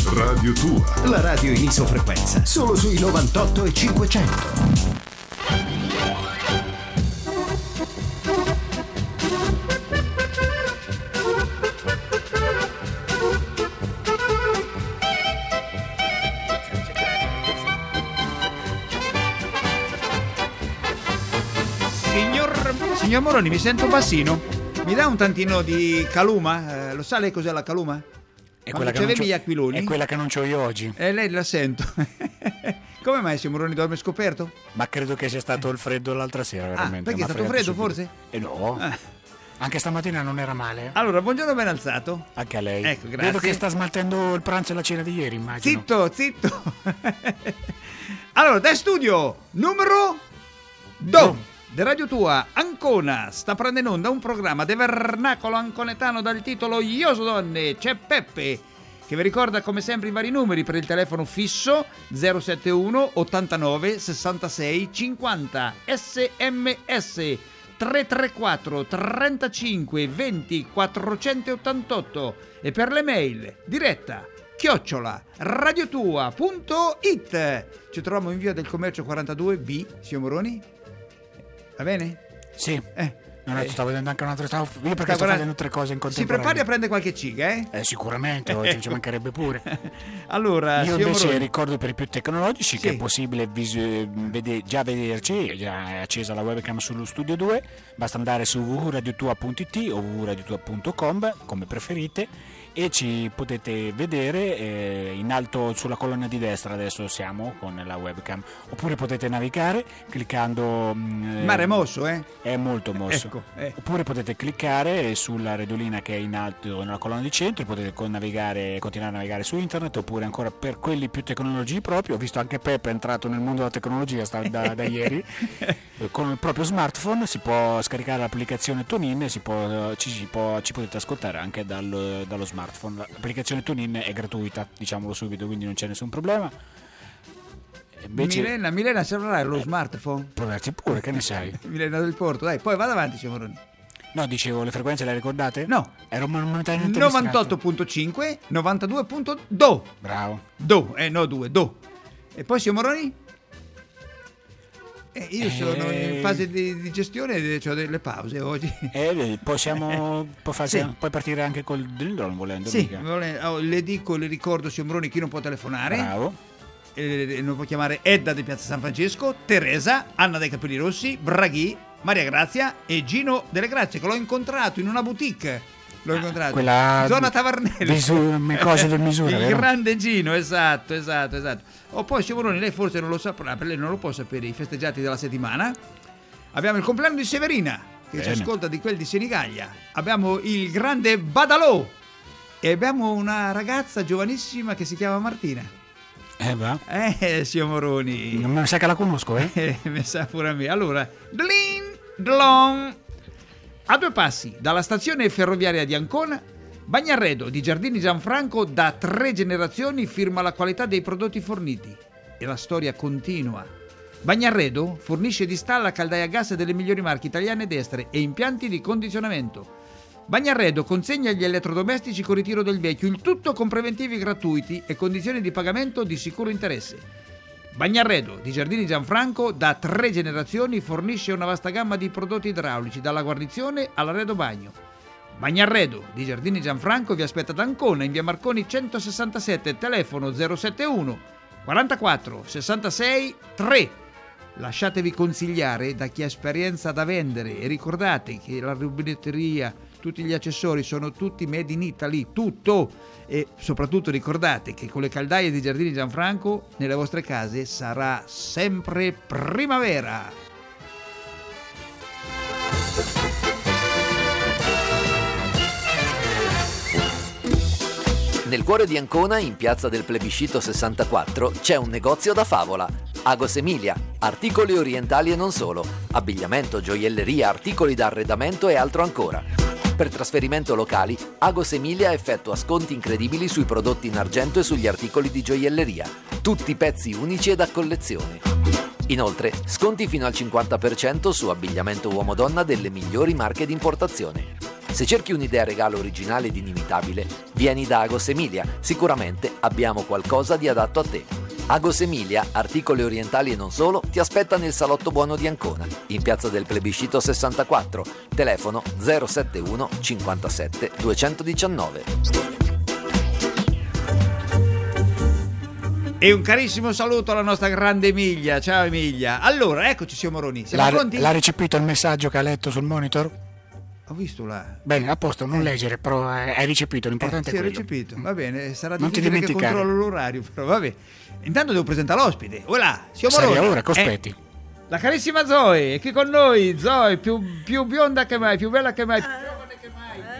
Radio Tua. La radio in isofrequenza, solo sui 98 e 500. Signor Moroni, mi sento bassino. Mi dà un tantino di caluma? Lo sa lei cos'è la caluma? È quella, gli aquiloni? È quella che non c'ho io oggi. Lei la sento. Come mai, signor Moroni, dorme scoperto? Ma credo che sia stato il freddo l'altra sera, veramente. Perché è stato freddo, forse? No. Anche stamattina non era male. Allora, buongiorno, ben alzato. Anche a lei. Ecco, grazie. Vedo che sta smaltendo il pranzo e la cena di ieri, immagino. Zitto. Allora, da studio numero 2 de Radio Tua Ancona sta prendendo in onda un programma de vernacolo anconetano dal titolo Ioso Donne, c'è Peppe, che vi ricorda come sempre i vari numeri per il telefono fisso 071 89 66 50, SMS 334 35 20 488 e per le mail diretta @radiotua.it. Ci troviamo in via del Commercio 42B, signor Moroni? Va bene? Sì. Stavo vedendo anche un altro. Io perché sto facendo 3 cose in contemporanea. Si prepari a prendere qualche ciga, eh? Sicuramente, oggi ci mancherebbe pure. Allora, io invece ricordo per i più tecnologici che è possibile già vederci, già è accesa la webcam sullo Studio 2, basta andare su www.radiotua.it o www.radiotua.com, come preferite, e ci potete vedere in alto sulla colonna di destra. Adesso siamo con la webcam, oppure potete navigare cliccando mare mosso, è molto mosso. Ecco, oppure potete cliccare sulla redolina che è in alto nella colonna di centro, potete continuare a navigare su internet, oppure ancora per quelli più tecnologi proprio. Ho visto anche Peppe è entrato nel mondo della tecnologia da ieri. Con il proprio smartphone si può scaricare l'applicazione TuneIn e ci potete ascoltare anche dallo smartphone. L'applicazione TuneIn è gratuita, diciamolo subito, quindi non c'è nessun problema. Invece... Milena servirà lo smartphone? Provarci pure, che ne sai? Milena del Porto, dai, poi vada avanti, signor Moroni. No, dicevo, le frequenze le ricordate? No. Ero momentaneamente 98.5, 92.2. Bravo. Do. E poi, signor Moroni? Io sono in fase di gestione, ho delle pause oggi. Puoi partire anche col drill, volendo. Sì, le ricordo, signor Moroni, chi non può telefonare. Bravo. Non può chiamare Edda di Piazza San Francesco, Teresa, Anna dei Capelli Rossi, Braghi, Maria Grazia e Gino delle Grazie, che l'ho incontrato in una boutique. Quella zona Tavernello, cose del misura, il vero? grande Gino, esatto. O poi, signor Moroni, lei forse non lo saprà, per lei non lo può sapere, i festeggiati della settimana. Abbiamo il compleanno di Severina, che ci ascolta di quel di Senigallia. Abbiamo il grande Badalò e abbiamo una ragazza giovanissima che si chiama Martina. Va? Signor Moroni, non mi sa che la conosco, mi sa pure a me. Allora, Dlon. A 2 passi dalla stazione ferroviaria di Ancona, Bagnarredo di Giardini Gianfranco da 3 generazioni firma la qualità dei prodotti forniti e la storia continua. Bagnarredo fornisce e installa caldaie a gas delle migliori marche italiane ed estere e impianti di condizionamento. Bagnarredo consegna gli elettrodomestici con ritiro del vecchio, il tutto con preventivi gratuiti e condizioni di pagamento di sicuro interesse. Bagnarredo di Giardini Gianfranco da 3 generazioni fornisce una vasta gamma di prodotti idraulici, dalla guarnizione all'arredo bagno. Bagnarredo di Giardini Gianfranco vi aspetta ad Ancona in via Marconi 167, telefono 071 44 66 3. Lasciatevi consigliare da chi ha esperienza da vendere e ricordate che la rubinetteria, tutti gli accessori sono tutti made in Italy, tutto. E soprattutto ricordate che con le caldaie di Giardini Gianfranco nelle vostre case sarà sempre primavera. Nel cuore di Ancona, in piazza del Plebiscito 64, c'è un negozio da favola. Agos Emilia, articoli orientali e non solo, abbigliamento, gioielleria, articoli da arredamento e altro ancora. Per trasferimento locali, Agos Emilia effettua sconti incredibili sui prodotti in argento e sugli articoli di gioielleria, tutti pezzi unici e da collezione. Inoltre, sconti fino al 50% su abbigliamento uomo-donna delle migliori marche di importazione. Se cerchi un'idea regalo originale ed inimitabile, vieni da Agos Emilia, sicuramente abbiamo qualcosa di adatto a te. Agos Emilia, articoli orientali e non solo, ti aspetta nel Salotto Buono di Ancona, in piazza del Plebiscito 64, telefono 071 57 219. E un carissimo saluto alla nostra grande Emilia. Ciao Emilia. Allora, eccoci signor Moroni. Siamo pronti? L'ha recepito il messaggio che ha letto sul monitor? Ho visto là. Bene, a posto, non leggere, però hai recepito, l'importante sì, è quello. recepito. Va bene, sarà Non ti difficile che dimenticare. controllo l'orario, però vabbè. Intanto devo presentare l'ospite. Voilà, signor Seria Moroni. ora, cospetti. La carissima Zoe è qui con noi. Zoe, più bionda che mai, più bella che mai, più giovane che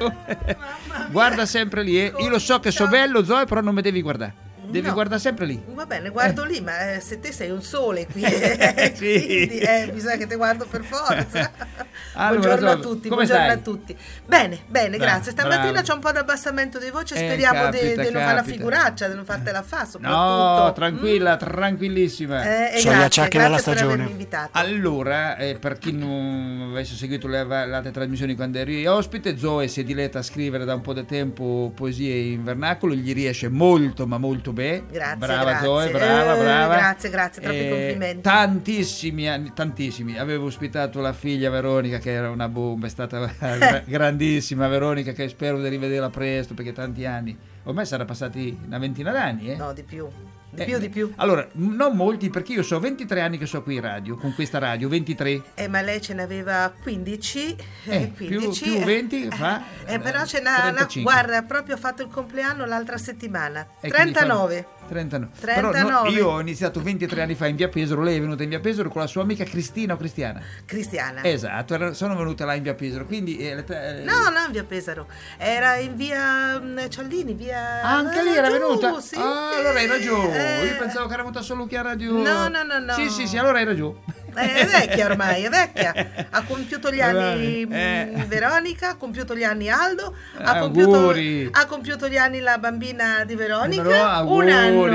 mai. Guarda sempre lì, eh. Io lo so che so bello, Zoe, però non mi devi guardare. Devi guardare sempre lì. Va bene, guardo lì, ma se te sei un sole qui, Sì. quindi bisogna che te guardo per forza. Allora, Buongiorno a Zoe, tutti, come buongiorno stai? a tutti. Bene, grazie. Stamattina bravo. c'è un po' di abbassamento di voce, speriamo di non fare la figuraccia, di non fartela fa, soprattutto. No, tranquilla, tranquillissima. E Sono gli grazie acciacchi della per stagione. avermi invitato. Allora, per chi non avesse seguito le altre trasmissioni quando eri ospite, Zoe si è diletta a scrivere da un po' di tempo poesie in vernacolo, gli riesce molto ma molto bene. Grazie, Brava grazie. Zoe, brava. Grazie, troppi complimenti. Tantissimi anni, tantissimi. Avevo ospitato la figlia Veronica che era una bomba, è stata grandissima Veronica, che spero di rivederla presto perché tanti anni. Ormai sarà passati una ventina d'anni, No, di più. Di più. Allora, non molti, perché io so 23 anni che so qui in radio, con questa radio, 23. Ma lei ce n'aveva 15, più 20 fa però ce n'ha 35. guarda, proprio ha fatto il compleanno l'altra settimana. E quindi 39. 39. 39. Però io ho iniziato 23 anni fa in via Pesaro, lei è venuta in via Pesaro con la sua amica Cristina o Cristiana. Cristiana. Esatto, sono venute là in via Pesaro, quindi No, in via Pesaro. Era in via Cialdini, via. Anche lì era giù, venuta? Sì. Allora hai ragione. Io pensavo che era venuta solo qui a radio. No. Sì, allora hai ragione. È vecchia ormai, è vecchia. Ha compiuto gli anni Veronica, ha compiuto gli anni Aldo, Auguri. ha compiuto gli anni la bambina di Veronica. Auguri.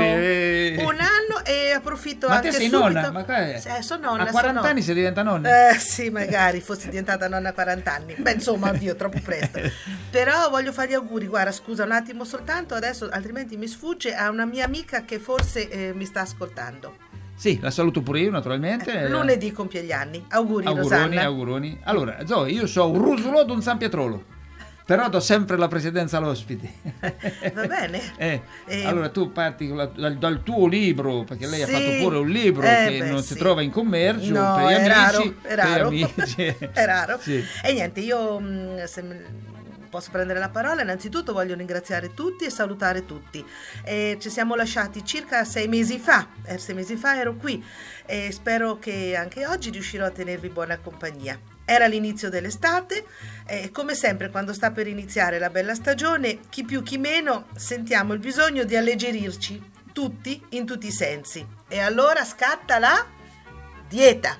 Un anno e approfitto Ma anche te sei subito. nonna? Ma sono nonna. A 40 anni si diventa nonna? Sì, magari fossi diventata nonna a 40 anni. Beh, insomma, oddio, troppo presto. Però voglio fare gli auguri. Guarda, scusa un attimo soltanto, adesso altrimenti mi sfugge, a una mia amica che forse mi sta ascoltando. Sì, la saluto pure io naturalmente. Lunedì compie gli anni. Auguri, Rosanna. Auguroni. Allora, Zoe, io so un rusulò d'un San Pietrolo, però do sempre la precedenza all'ospite. Va bene. Allora tu parti dal tuo libro, perché lei ha Sì. fatto pure un libro che non si trova in commercio, No, per gli è amici. raro, è raro. Per gli amici. È raro. Sì. E niente, io posso prendere la parola, innanzitutto voglio ringraziare tutti e salutare tutti. Ci siamo lasciati circa 6 mesi fa, 6 mesi fa ero qui e spero che anche oggi riuscirò a tenervi buona compagnia. Era l'inizio dell'estate e come sempre quando sta per iniziare la bella stagione, chi più chi meno sentiamo il bisogno di alleggerirci, tutti in tutti i sensi. E allora scatta la dieta.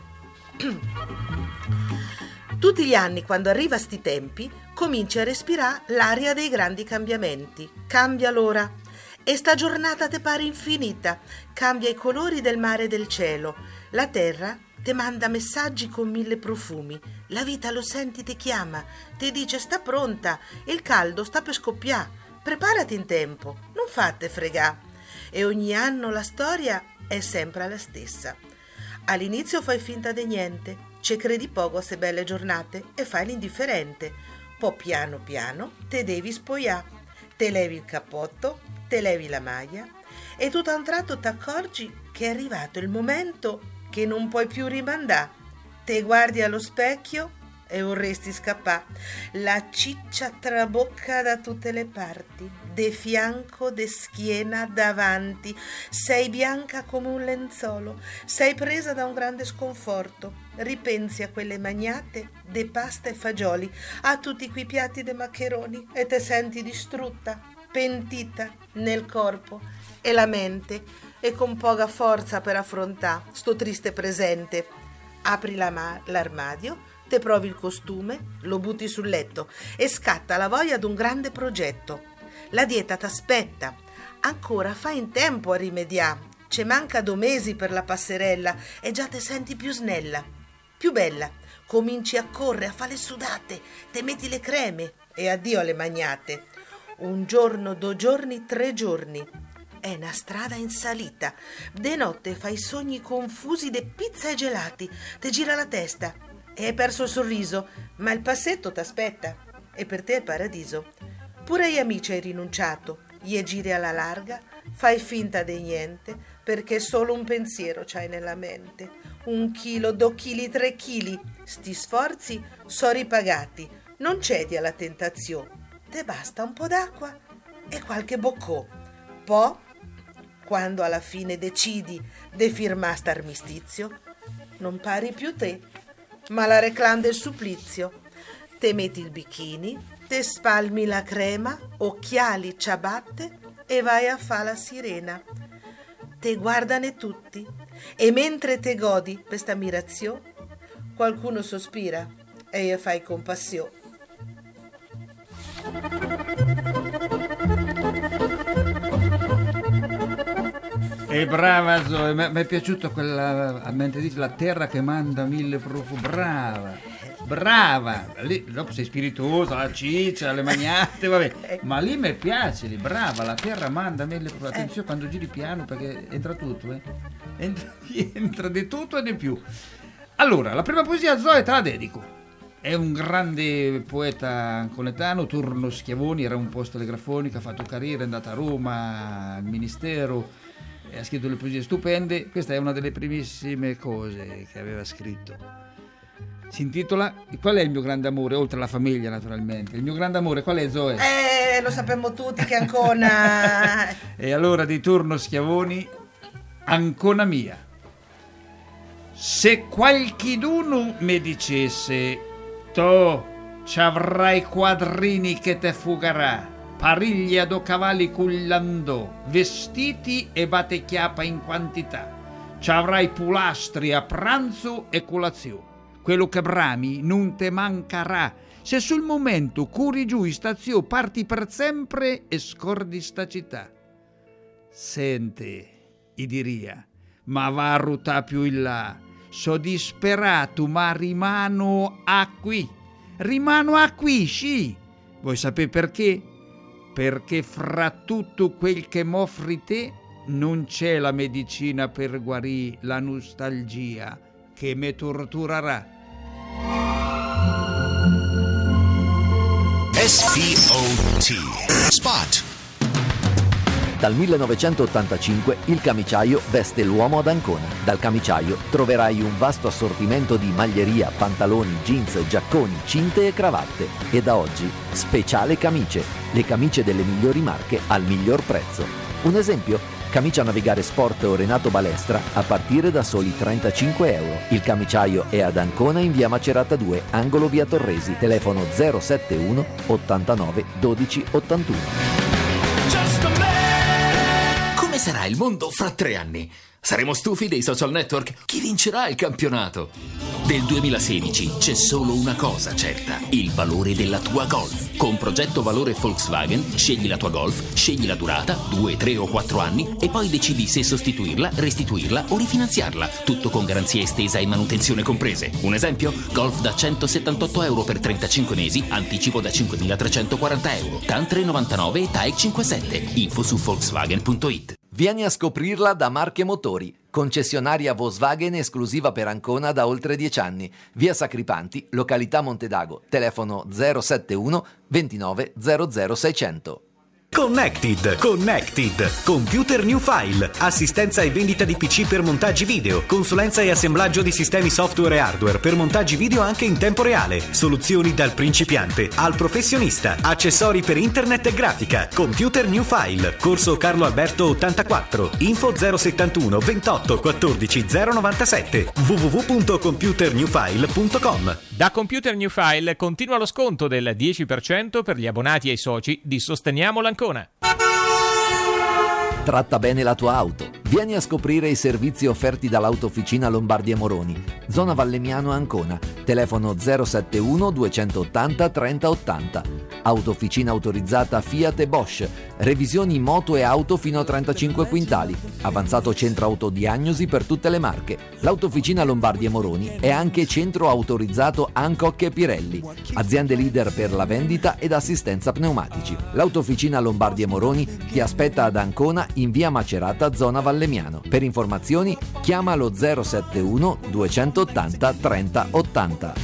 Tutti gli anni quando arriva sti tempi cominci a respirare l'aria dei grandi cambiamenti. Cambia l'ora e sta giornata te pare infinita, cambia i colori del mare e del cielo. La terra te manda messaggi con 1000 profumi, la vita lo senti te chiama, te dice sta pronta, il caldo sta per scoppiare, preparati in tempo, non fate fregà. E ogni anno la storia è sempre la stessa. All'inizio fai finta di niente, ci credi poco a se belle giornate e fai l'indifferente. Poi piano piano te devi spogliare, te levi il cappotto, te levi la maglia e tutto a un tratto ti accorgi che è arrivato il momento che non puoi più rimandare. Te guardi allo specchio e vorresti scappare. La ciccia trabocca da tutte le parti, de fianco, de schiena, davanti. Sei bianca come un lenzuolo, sei presa da un grande sconforto. Ripensi a quelle magnate de pasta e fagioli, a tutti quei piatti de maccheroni e te senti distrutta, pentita nel corpo e la mente e con poca forza per affrontare sto triste presente. Apri l'armadio, te provi il costume, lo butti sul letto e scatta la voglia d'un grande progetto. La dieta t'aspetta, ancora fai in tempo a rimediare, ce manca 2 mesi per la passerella e già te senti più snella, più bella. Cominci a correre, a fare le sudate, te metti le creme, e addio alle magnate. Un giorno, 2 giorni, 3 giorni. È una strada in salita. De notte fai sogni confusi de pizza e gelati. Te gira la testa e hai perso il sorriso, ma il passetto t'aspetta e per te è paradiso. Pure agli amici hai rinunciato, gli giri alla larga, fai finta di niente perché solo un pensiero c'hai nella mente. 1 chilo, 2 chili, 3 chili, sti sforzi so ripagati. Non cedi alla tentazione, te basta un po' d'acqua e qualche boccò. Poi, quando alla fine decidi de firmare st'armistizio, non pari più te, ma la reclam del supplizio. Te metti il bikini, te spalmi la crema, occhiali, ciabatte e vai a fa la sirena. Te guardane tutti e mentre te godi questa ammirazione, qualcuno sospira e io fai compassione. E brava Zoe, mi è piaciuta quella, mentre dice la terra che manda 1000 profumi, brava, lì dopo sei spiritosa, la ciccia, le magnate, vabbè, ma lì mi piace, lì, brava, la terra manda 1000 profumi, attenzione quando giri piano perché entra tutto, entra di tutto e di più. Allora, la prima poesia Zoe te la dedico. È un grande poeta anconetano, Turno Schiavoni, era un posto telegrafoni che ha fatto carriera, è andato a Roma, al ministero, e ha scritto le poesie stupende. Questa è una delle primissime cose che aveva scritto. Si intitola Qual è il mio grande amore? Oltre alla famiglia, naturalmente. Il mio grande amore qual è, Zoe? Lo sappiamo tutti che Ancona... E allora di Turno Schiavoni, Ancona mia. Se qualchiduno mi dicesse tu c'avrai quadrini che te fugherà, pariglia do cavalli cullandò, vestiti e battechiapa in quantità, c'avrai pulastri a pranzo e colazione, quello che brami non te mancherà, se sul momento curi giù in stazione parti per sempre e scordi sta città. Sente, i diria, ma va a ruta più in là, so disperato ma rimano a qui, sì. Vuoi sapere perché? Perché fra tutto quel che m'offri te non c'è la medicina per guarire la nostalgia che mi torturerà. SPOT Spot. Dal 1985 il camiciaio veste l'uomo ad Ancona. Dal camiciaio troverai un vasto assortimento di maglieria, pantaloni, jeans, giacconi, cinte e cravatte. E da oggi speciale camicie, le camicie delle migliori marche al miglior prezzo. Un esempio? Camicia Navigare Sport o Renato Balestra a partire da soli 35 euro. Il camiciaio è ad Ancona in via Macerata 2, angolo via Torresi, telefono 071 89 12 81. Come sarà il mondo fra 3 anni? Saremo stufi dei social network? Chi vincerà il campionato? Del 2016 c'è solo una cosa certa: il valore della tua Golf. Con progetto valore Volkswagen scegli la tua Golf, scegli la durata, 2, 3 o 4 anni e poi decidi se sostituirla, restituirla o rifinanziarla. Tutto con garanzia estesa e manutenzione comprese. Un esempio? Golf da 178 euro per 35 mesi, anticipo da 5.340 euro. TAN 399 e TAEC 57. Info su Volkswagen.it. Vieni a scoprirla da Marche Motori, concessionaria Volkswagen esclusiva per Ancona da oltre 10 anni. Via Sacripanti, località Montedago, telefono 071 29 00 600. Connected. Computer New File. Assistenza e vendita di PC per montaggi video. Consulenza e assemblaggio di sistemi software e hardware per montaggi video anche in tempo reale. Soluzioni dal principiante al professionista. Accessori per internet e grafica. Computer New File. Corso Carlo Alberto 84. Info 071 28 14 097. www.computernewfile.com. Da Computer New File continua lo sconto del 10% per gli abbonati e i soci di Sosteniamo l'Ancona. Tratta bene la tua auto. Vieni a scoprire i servizi offerti dall'Autofficina Lombardi e Moroni, zona Vallemiano Ancona. telefono 071 280 3080. Autofficina autorizzata Fiat e Bosch, revisioni moto e auto fino a 35 quintali, avanzato centro autodiagnosi per tutte le marche. L'Autofficina Lombardi e Moroni è anche centro autorizzato Hancock e Pirelli, aziende leader per la vendita ed assistenza pneumatici. L'Autofficina Lombardi e Moroni ti aspetta ad Ancona in via Macerata, zona Vallemiano. Per informazioni chiama lo 071 280 3080.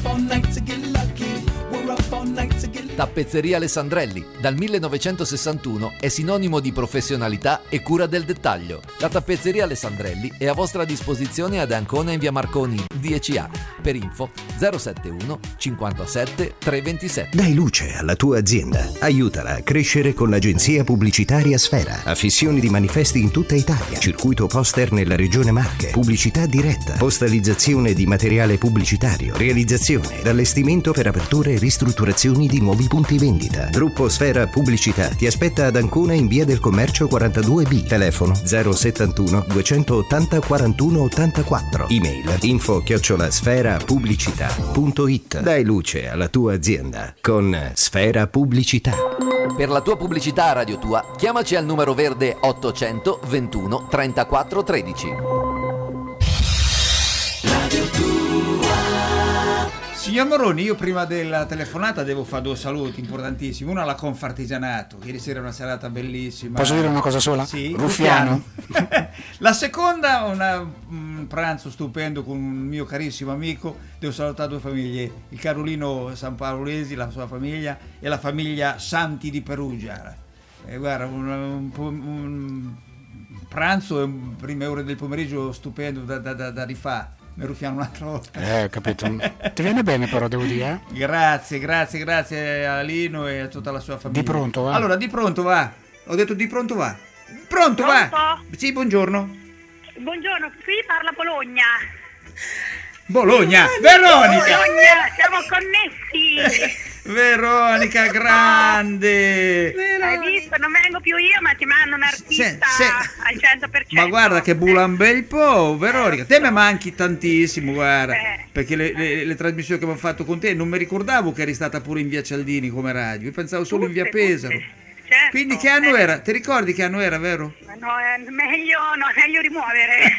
Tappezzeria Alessandrelli, dal 1961 è sinonimo di professionalità e cura del dettaglio. La Tappezzeria Alessandrelli è a vostra disposizione ad Ancona in via Marconi 10A. Per info 071 57 327. Dai luce alla tua azienda. Aiutala a crescere con l'agenzia pubblicitaria Sfera. Affissioni di manifesti in tutta Italia. Circuito poster nella regione Marche. Pubblicità diretta. Postalizzazione di materiale pubblicitario. Realizzazione ed allestimento per aperture e ristrutturazioni di nuovi punti vendita. Gruppo Sfera Pubblicità ti aspetta ad Ancona in via del Commercio 42B. Telefono 071 280 41 84. Email info@sferapubblicità.it. Dai luce alla tua azienda con Sfera Pubblicità. Per la tua pubblicità a Radio Tua, chiamaci al numero verde 800 21 34 13. Signor Moroni, io prima della telefonata devo fare due saluti importantissimi. Uno alla Confartigianato, ieri sera è una serata bellissima. Posso dire una cosa sola? Sì, Ruffiano. La seconda, un pranzo stupendo con un mio carissimo amico. Devo salutare due famiglie, il Carolino Sampaolesi, la sua famiglia, e la famiglia Santi di Perugia. Guarda, un pranzo e prime ore del pomeriggio stupendo da rifare. Mi Ruffiano un'altra volta. Capito. Ti viene bene però, devo dire. Grazie a Lino e a tutta la sua famiglia. Di pronto va. Allora, di pronto va. Ho detto di pronto va. Pronto va. Sì, buongiorno. Buongiorno, qui parla Bologna. Bologna. Veronica. Bologna, siamo connessi. Veronica, grande. Hai visto? Non vengo più io, ma ti mando un artista al 100%. Ma guarda che bula un bel po', Veronica. Te mi manchi tantissimo, guarda. Perché le trasmissioni che abbiamo fatto con te, non mi ricordavo che eri stata pure in via Cialdini come radio. Io pensavo solo in via Pesaro. Certo, quindi che anno era? Ti ricordi che anno era, vero? No, è meglio rimuovere.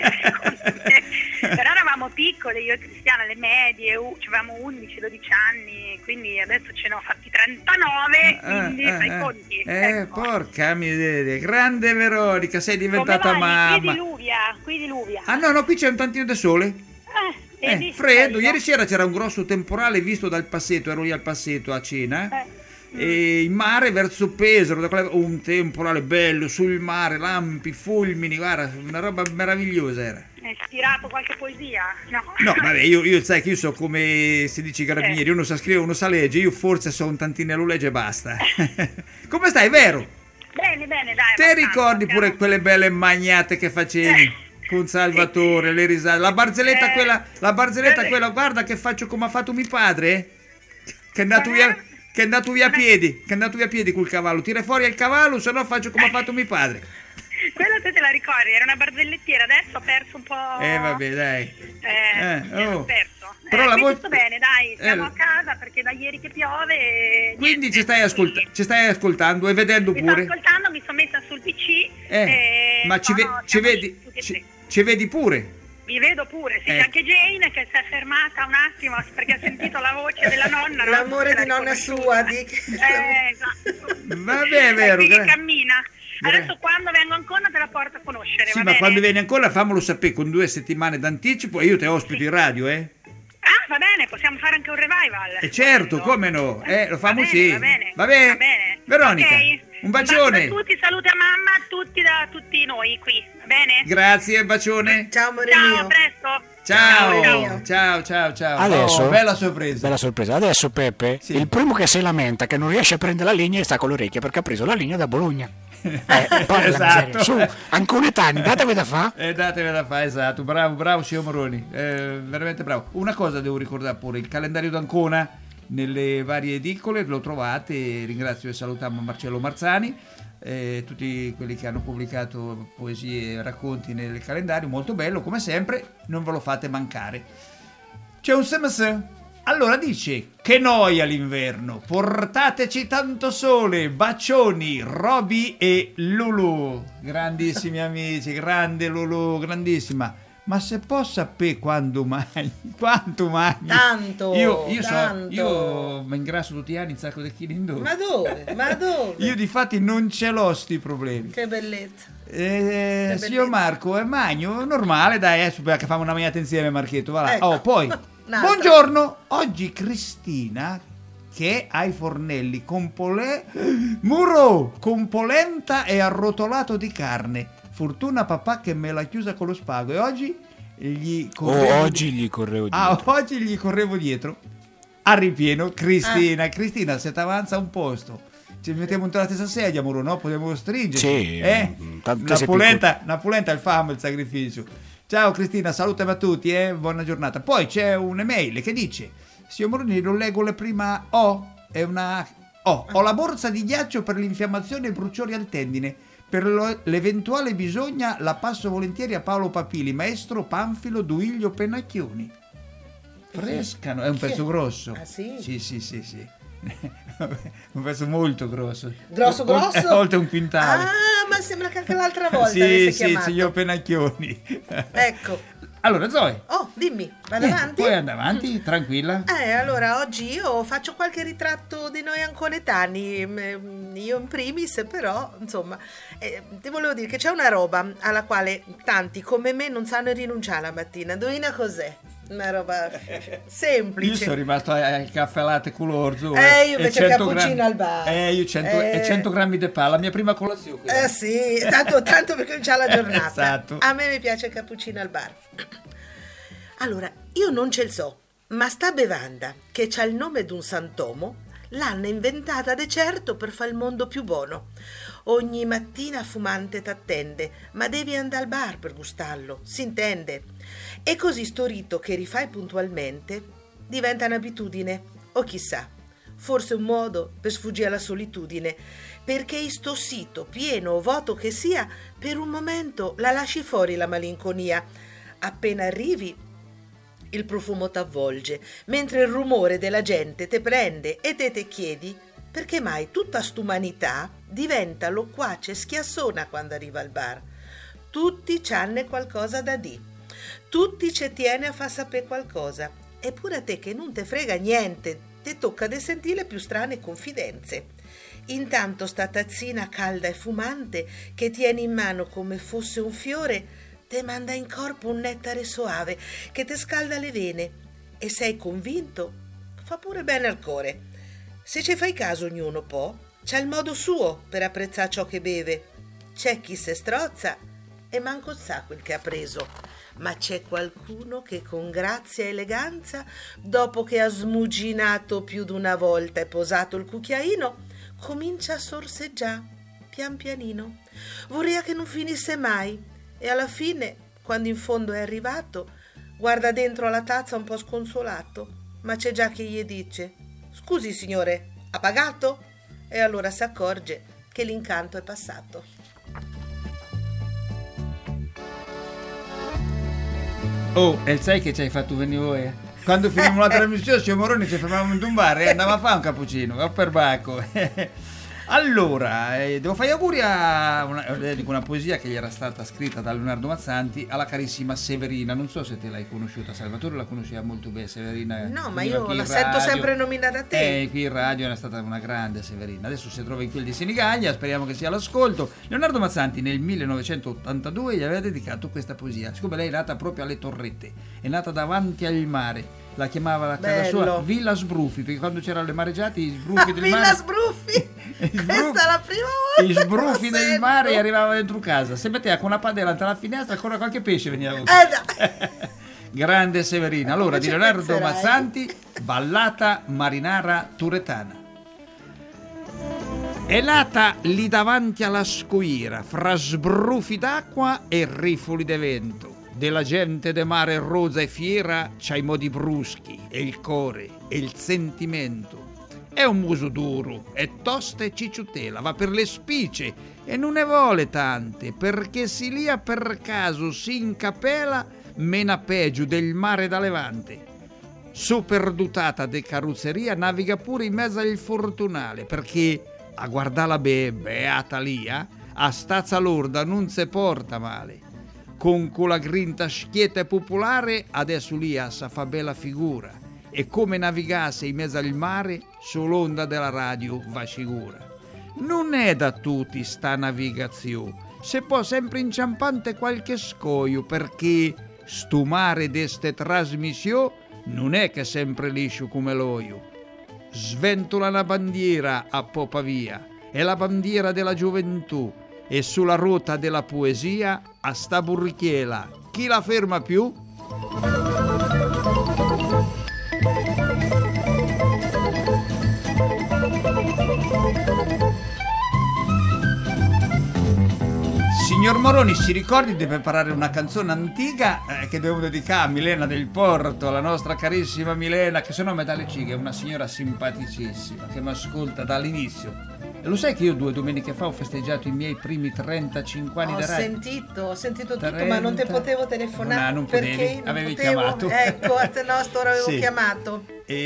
Però eravamo piccole, io e Cristiana, alle medie, avevamo 11-12 anni, quindi adesso ce ne ho fatti 39, quindi fai i conti. Ecco. Porca miseria, grande Veronica, sei diventata mamma. Qui diluvia. Ah no, qui c'è un tantino di sole. Freddo, bello. Ieri sera c'era un grosso temporale visto dal Passeto, ero lì al Passeto a cena. E in mare verso Pesaro, un temporale bello sul mare, lampi, fulmini, guarda, una roba meravigliosa era. Hai ispirato qualche poesia? No, vabbè, io sai che io so come si dice i carabinieri, uno sa scrivere, uno sa leggere, io forse so un tantinello legge e basta. Come stai, vero? Bene, dai. Te ricordi pure quelle belle magnate che facevi con Salvatore, le risate, la barzelletta quella, guarda che faccio come ha fatto mio padre, che è andato via a piedi col cavallo, tira fuori il cavallo, se no faccio come ha fatto mio padre. Quella te la ricordi, era una barzellettiera, adesso ho perso un po'. Vabbè, dai. Ho perso. Però tutto bene, dai, siamo a casa perché da ieri che piove. Quindi ci stai ascoltando e vedendo pure. Mi sto ascoltando, mi sono messa sul PC. Ma ci vedi pure? Vi vedo pure, sì, c'è anche Jane che si è fermata un attimo perché ha sentito la voce della nonna. L'amore di nonna sua. Esatto. Vabbè, è vero. Che cammina. Adesso quando vengo ancora te la porto a conoscere. Sì, va ma bene? quando vieni ancora fammelo sapere con 2 settimane d'anticipo e io te ospito in radio, Ah, va bene, possiamo fare anche un revival. Certo, come no? Lo famo sì. Va bene. Veronica, Okay. un bacione. Un bacio a tutti, saluti a mamma, da tutti noi qui, va bene? Grazie, bacione. Ciao amore Ciao, mio. a presto. Ciao. Adesso, bella sorpresa. Adesso Peppe, il primo che si lamenta che non riesce a prendere la linea e sta con le orecchie perché ha preso la linea da Bologna. Esatto. Su, anconetani, datevi da fa'. Esatto. Bravo signor Moroni, veramente bravo. Una cosa devo ricordare pure, il calendario d'Ancona nelle varie edicole lo trovate. Ringrazio e salutiamo Marcello Marzani, tutti quelli che hanno pubblicato poesie e racconti nel calendario, molto bello come sempre, non ve lo fate mancare. C'è un SMS Allora dice: che noia l'inverno, portateci tanto sole, bacioni, Roby e Lulu. Grandissimi amici, grande Lulu, grandissima. Ma se posso sapere quanto mangi? Tanto, Io mi ingrasso tutti gli anni un sacco di chili in dove. Ma dove? Io difatti non ce l'ho sti problemi. Che bellezza. Signor Marco, è magno, normale, dai, che famo una magliata insieme, Marchetto, va là. Ecco. Poi, buongiorno, oggi Cristina, che ha i fornelli con muro, con polenta e arrotolato di carne. Fortuna papà che me l'ha chiusa con lo spago e oggi gli correvo oggi gli correvo dietro a ripieno. Cristina, se ti avanza un posto ci mettiamo in la stessa sedia, muro, no? Possiamo stringerci. Una polenta il famo, il sacrificio. Ciao Cristina, salutami a tutti, buona giornata. Poi c'è un'email che dice: signor Moroni, non leggo la prima O, è una O. Ho la borsa di ghiaccio per l'infiammazione e bruciori al tendine. Per l'eventuale bisogna la passo volentieri a Paolo Papili, maestro Panfilo Duiglio Pennacchioni. Frescano, è un pezzo grosso. Ah sì? Sì. Un pezzo molto grosso. Grosso? Oltre un quintale. Ah, ma sembra che anche l'altra volta sì, chiamato. signor Pennacchioni. Ecco. Allora, Zoe. Oh, dimmi, vado avanti? Puoi andare avanti, tranquilla. Allora, oggi io faccio qualche ritratto di noi anconetani, io in primis, però, insomma, ti volevo dire che c'è una roba alla quale tanti come me non sanno rinunciare la mattina. Indovina cos'è? Una roba semplice. Io sono rimasto al caffè latte color Zoe. Io invece cappuccino al bar. Io 100 grammi di palla, la mia prima colazione. Sì, tanto per cominciare la giornata. Esatto. A me mi piace il cappuccino al bar. Allora, io non ce so, ma sta bevanda, che c'ha il nome d'un santomo, l'hanno inventata de certo per fare il mondo più buono. Ogni mattina fumante t'attende, ma devi andare al bar per gustarlo, s'intende. E così sto rito che rifai puntualmente diventa un'abitudine, o chissà, forse un modo per sfuggire alla solitudine, perché istossito, pieno o vuoto che sia, per un momento la lasci fuori la malinconia. Appena arrivi, il profumo t'avvolge, mentre il rumore della gente te prende e te chiedi perché mai tutta st'umanità diventa loquace schiassona quando arriva al bar. Tutti c'hanne qualcosa da di, tutti ci tiene a far sapere qualcosa, eppure a te che non te frega niente, te tocca de sentire le più strane confidenze. Intanto sta tazzina calda e fumante che tieni in mano come fosse un fiore te manda in corpo un nettare soave che te scalda le vene e sei convinto, fa pure bene al cuore. Se ci fai caso ognuno c'ha il modo suo per apprezzare ciò che beve. C'è chi se strozza e manco sa quel che ha preso, ma c'è qualcuno che con grazia e eleganza, dopo che ha smuginato più d'una volta e posato il cucchiaino, comincia a sorseggiare pian pianino. Vorrea che non finisse mai. E alla fine, quando in fondo è arrivato, guarda dentro la tazza un po' sconsolato, ma c'è già chi gli dice: scusi signore, ha pagato? E allora si accorge che l'incanto è passato. Oh, e sai che ci hai fatto venire voi? Quando finivamo la trasmissione, signor Moroni, ci fermavamo in un bar e andavamo a fare un cappuccino, o per bacco. Allora, devo fare gli auguri a una poesia che gli era stata scritta da Leonardo Mazzanti alla carissima Severina. Non so se te l'hai conosciuta, Salvatore la conosceva molto bene, Severina. No, ma io la sento sempre nominata da te. Qui in radio era stata una grande Severina. Adesso si trova in quel di Senigallia, speriamo che sia all'ascolto. Leonardo Mazzanti nel 1982 gli aveva dedicato questa poesia. Siccome lei è nata proprio alle Torrette, è nata davanti al mare. La chiamava la casa sua Villa Sbruffi, perché quando c'erano le mareggiate i sbruffi del mare. Villa Sbruffi! Questa è la prima volta. I sbruffi del mare arrivavano dentro casa. Se metteva con una padella tra la finestra, ancora qualche pesce veniva. Grande Severina. Allora, di Leonardo Mazzanti, Ballata marinara turetana. È nata lì davanti alla scogliera, fra sbruffi d'acqua e rifoli de vento. Della gente de mare rozza e fiera c'ha i modi bruschi e il core e il sentimento. È un muso duro, è tosta e cicciutela, va per le spice e non ne vuole tante, perché si lia per caso si incapela mena peggio del mare da levante. superdotata di carrozzeria, naviga pure in mezzo agli fortunali, perché a guardarla beata Lia, a stazza lorda non si porta male. Con quella grinta schietta e popolare, adesso Lia sa fa bella figura, e come navigasse in mezzo al mare, sull'onda della radio va sicura. Non è da tutti sta navigazione, se può sempre inciampante qualche scoglio, perché sto mare d'este trasmissioni non è che sempre liscio come l'oio. Sventola una bandiera a popa via, è la bandiera della gioventù, e sulla rotta della poesia a sta burrichiela chi la ferma più? Signor Moroni, si ricordi di preparare una canzone antica che devo dedicare a Milena del Porto, alla nostra carissima Milena, che se no mi dà le cighe, è una signora simpaticissima che mi ascolta dall'inizio. E lo sai che io 2 domeniche fa ho festeggiato i miei primi 35 anni di radio? Ho sentito tutto, ma non te potevo telefonare. No, non perché potevi, non avevi potevo. chiamato. Ecco, a te nostro avevo Sì. chiamato.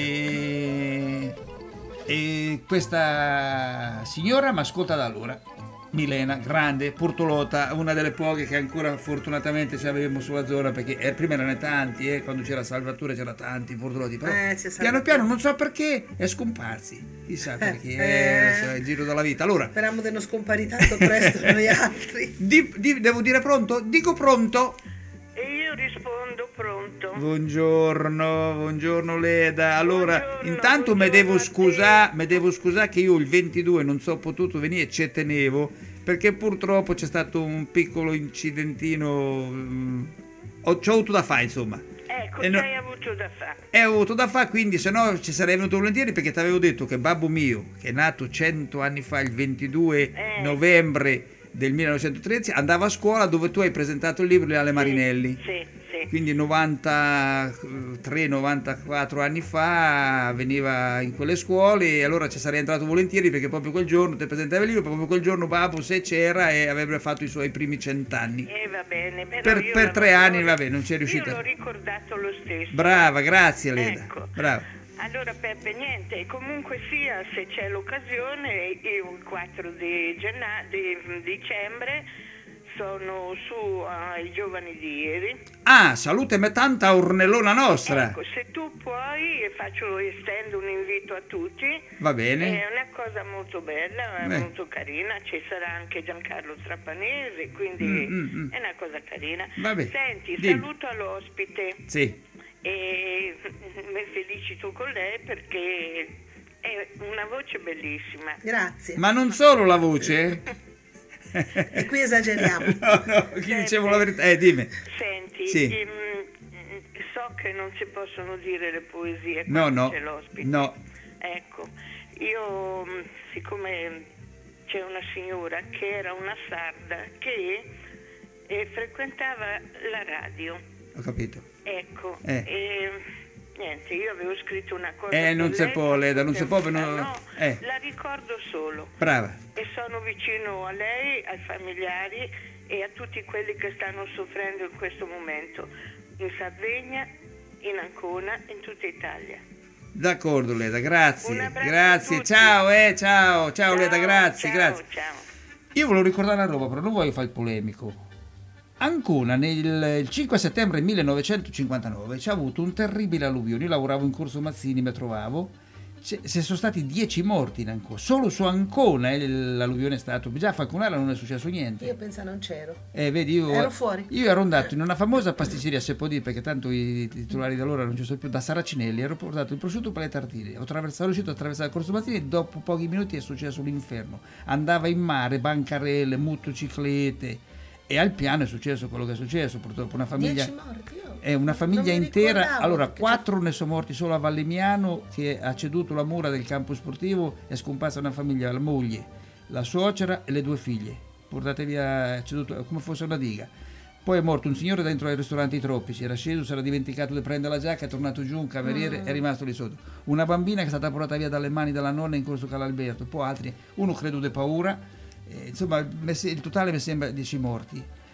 E questa signora mi ascolta da allora. Milena, grande, portolota, una delle poche che ancora fortunatamente ci avevamo sulla zona, perché prima erano tanti, quando c'era Salvatore c'era tanti portoloti, però piano piano non so perché è scomparsi, chissà perché, lo so, è il giro della vita. Allora, speriamo di non scomparire tanto presto noi altri. Devo dire pronto? Dico pronto? E io rispondo pronto. Buongiorno Leda. Allora, Buongiorno, intanto mi devo scusare che io il 22 non sono potuto venire, ci tenevo, perché purtroppo c'è stato un piccolo incidentino, ci ho avuto da fare, insomma. Ecco, E che no- hai avuto da fare? Ho avuto da fare, quindi se no ci sarei venuto volentieri, perché ti avevo detto che babbo mio, che è nato 100 anni fa, il 22 novembre del 1913, andava a scuola dove tu hai presentato il libro di Ale Marinelli. Sì. Quindi 93-94 anni fa veniva in quelle scuole, e allora ci sarei entrato volentieri, perché proprio quel giorno ti presentava il libro, proprio quel giorno babbo, se c'era, e avrebbe fatto i suoi primi 100 anni. Va bene, però io Per 3 anni, vabbè, non ci è Io riuscita. l'ho ricordato lo stesso. Brava, grazie Leda. Ecco. Brava. Allora Peppe, niente, comunque sia, se c'è l'occasione, io il 4 di dicembre sono su ai giovani di ieri. Ah, salutami tanta Ornellona nostra. Ecco, se tu puoi, estendo un invito a tutti. Va bene. È una cosa molto bella, Beh. molto carina. Ci sarà anche Giancarlo Trapanese, quindi è una cosa carina. Vabbè, Senti, dimmi. saluto all'ospite Sì. e mi felicito con lei perché è una voce bellissima. Grazie. Ma non solo la voce? E qui esageriamo. No, chi dicevo la verità? Dimmi. Senti, Sì. so che non si possono dire le poesie No, quando no, c'è l'ospite. no. Ecco, io siccome c'è una signora che era una sarda che frequentava la radio. Ho capito. Ecco, Eh. e niente, io avevo scritto una cosa. Non per si lei, può, Leda, non si può, no, no. la ricordo solo. Brava. E sono vicino a lei, ai familiari e a tutti quelli che stanno soffrendo in questo momento, in Sardegna, in Ancona, in tutta Italia. D'accordo Leda, grazie. Un abbraccio a Grazie. tutti. Ciao Leda, grazie, grazie. Ciao. Io volevo ricordare una roba, però non voglio fare il polemico. Ancona il 5 settembre 1959 c'è avuto un terribile alluvione. Io lavoravo in Corso Mazzini, mi trovavo. Se sono stati 10 morti in Ancona, solo su Ancona l'alluvione è stato. Già a Falconara non è successo niente. Io penso non c'ero. Vedi, Ero fuori. Io ero andato in una famosa pasticceria, se può dire, perché tanto i titolari da allora non ci sono più, da Saracinelli. Ero portato il prosciutto per le tartine. Sono riuscito a attraversare il Corso Mazzini e dopo pochi minuti è successo l'inferno. Andava in mare, bancarelle, motociclette. E al piano è successo quello che è successo, purtroppo una famiglia 10 morti, io è una famiglia non mi intera. ricordavo Allora, che 4 ne sono morti solo a Vallemiano, che ha ceduto la mura del campo sportivo, è scomparsa una famiglia, la moglie, la suocera e le 2 figlie, portate via, ceduto come fosse una diga. Poi è morto un signore dentro ai ristoranti Tropici, era sceso, si era dimenticato di prendere la giacca, è tornato giù, un cameriere, è rimasto lì sotto. Una bambina che è stata portata via dalle mani della nonna in Corso Calalberto, poi altri, uno credo di paura. Insomma, il totale mi sembra 10 morti.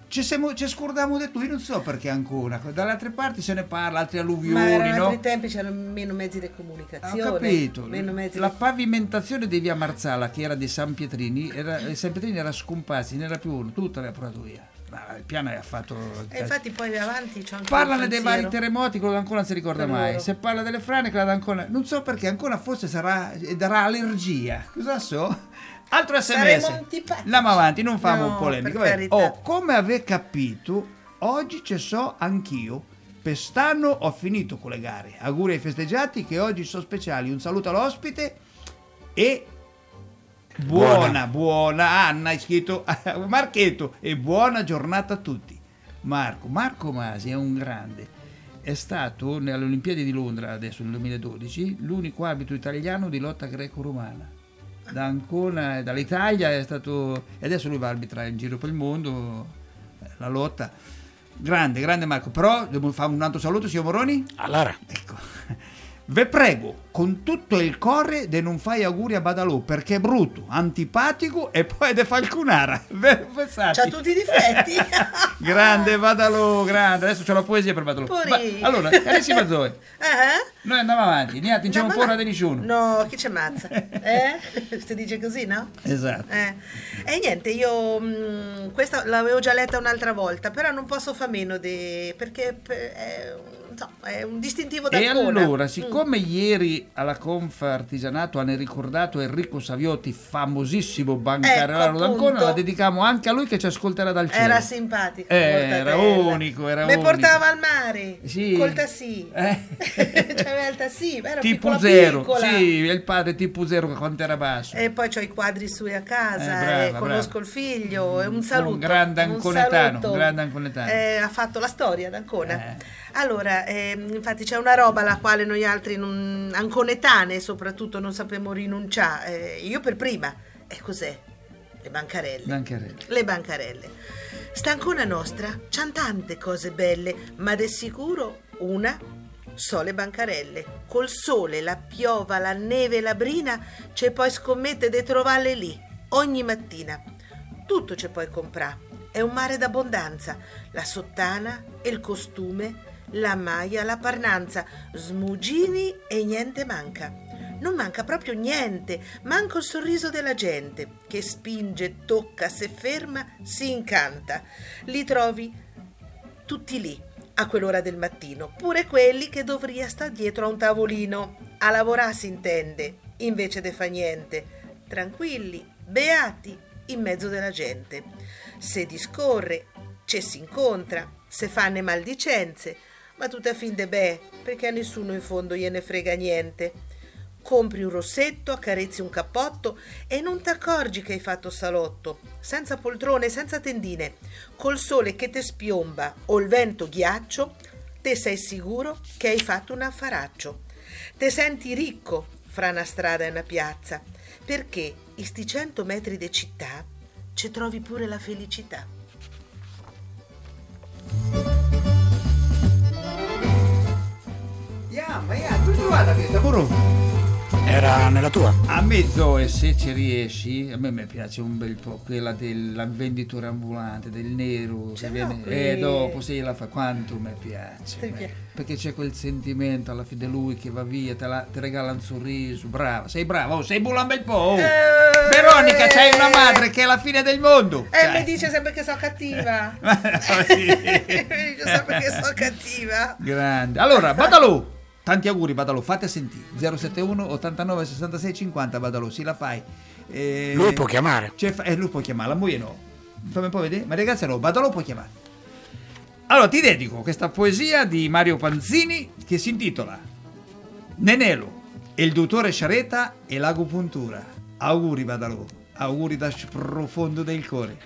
ci scordiamo di tu, io non so perché ancora, dalle altre parti se ne parla, altri alluvioni, Ma erano no? altri tempi, c'erano meno mezzi di comunicazione. Ho capito. Meno mezzi La pavimentazione di via Marzala, che era di San Pietrini, era scomparsa, non era più uno, tutta l'ha portato via. Ma il piano ha fatto. E infatti poi avanti c'è anche Parlano il dei pensiero. vari terremoti, quello che ancora non si ricorda Per mai. loro. Se parla delle frane, quella ancora. Non so perché, ancora forse darà allergia. Cosa so? Altro Saremo sms. antipatici. Andiamo avanti, non famo No, polemica. per Vabbè. carità. Come aver capito, oggi ci so anch'io. Quest'anno ho finito con le gare. Auguri ai festeggiati che oggi sono speciali. Un saluto all'ospite e buona Anna, hai scritto Marchetto, e buona giornata a tutti. Marco Masi è un grande. È stato alle Olimpiadi di Londra, adesso nel 2012, l'unico arbitro italiano di lotta greco-romana. Da Ancona, dall'Italia è stato, e adesso lui va a arbitrare in giro per il mondo la lotta. Grande Marco. Però devo fare un altro saluto, signor Moroni. Allora, Ecco. Ve prego con tutto il cuore di non fare auguri a Badalò, perché è brutto, antipatico e poi è de falcunara. C'ha tutti i difetti. Grande Badalò, grande. Adesso c'ho la poesia per Badalò. Poi- Allora, carissima Zoe, Eh? noi andiamo avanti, niente, non c'è un No, po' ma- di nessuno. No, chi ci ammazza? Si dice così, no? Esatto. E niente, io questa l'avevo già letta un'altra volta, però non posso far meno perché è un distintivo E d'Ancona. allora, siccome ieri alla Conf Artigianato hanno ricordato Enrico Saviotti, famosissimo bancarello Ecco, d'Ancona, appunto. la dedichiamo anche a lui che ci ascolterà dal cielo. Era simpatico. Era mortadella. unico, era Mi unico. portava al mare Sì. col tassì. C'aveva il tassì, era Tipo piccola, zero, piccola. sì, il padre tipo zero quanto era basso. E poi ho i quadri suoi a casa, Brava, conosco il figlio, e un saluto. Un grande anconetano, saluto. un grande anconetano. Ha fatto la storia d'Ancona. Allora, infatti c'è una roba alla quale noi altri anconetane soprattutto non sappiamo rinunciare, io per prima. E cos'è? Le bancarelle. Le bancarelle. Sta Ancona nostra c'han tante cose belle, ma de sicuro una so le bancarelle. Col sole, la piova, la neve e la brina c'è poi scommette di trovarle lì ogni mattina. Tutto c'è poi comprare. È un mare d'abbondanza. La sottana, il costume, la maglia, la parnanza, smugini e niente manca. Non manca proprio niente, manca il sorriso della gente che spinge, tocca, se ferma, si incanta. Li trovi tutti lì a quell'ora del mattino, pure quelli che dovria sta dietro a un tavolino a lavorare, si intende, invece de fa niente, tranquilli, beati in mezzo della gente. Se discorre, ci si incontra, se fanno maldicenze, ma tutte a fin de beh, perché a nessuno in fondo gliene frega niente. Compri un rossetto, accarezzi un cappotto e non t'accorgi che hai fatto salotto, senza poltrone, senza tendine, col sole che te spiomba o il vento ghiaccio, te sei sicuro che hai fatto un affaraccio. Te senti ricco fra una strada e una piazza, perché in sti 100 metri di città ci trovi pure la felicità. Ma tu trovata questa pure? era nella tua? A me Zoe, se ci riesci, a me piace un bel po' quella del venditore ambulante, del nero, che viene, e dopo se la fa, quanto mi piace, perché c'è quel sentimento alla fine di lui che va via, te regala un sorriso, brava, sei buona un bel po'. Veronica, c'hai una madre che è la fine del mondo. Mi dice sempre che sono cattiva. Mi dice sempre che sono cattiva. Grande. Allora, Badalò. Tanti auguri Badalò, fate sentire 071 89 66 50 Badalò, si la fai. Lui può chiamare. Lui può chiamare, la moglie no. Fammi un po' vedere, ma ragazzi no, Badalò può chiamare. Allora ti dedico questa poesia di Mario Panzini che si intitola Nenelo, il dottore Sciaretta e l'agopuntura. Auguri Badalò, auguri dal profondo del cuore.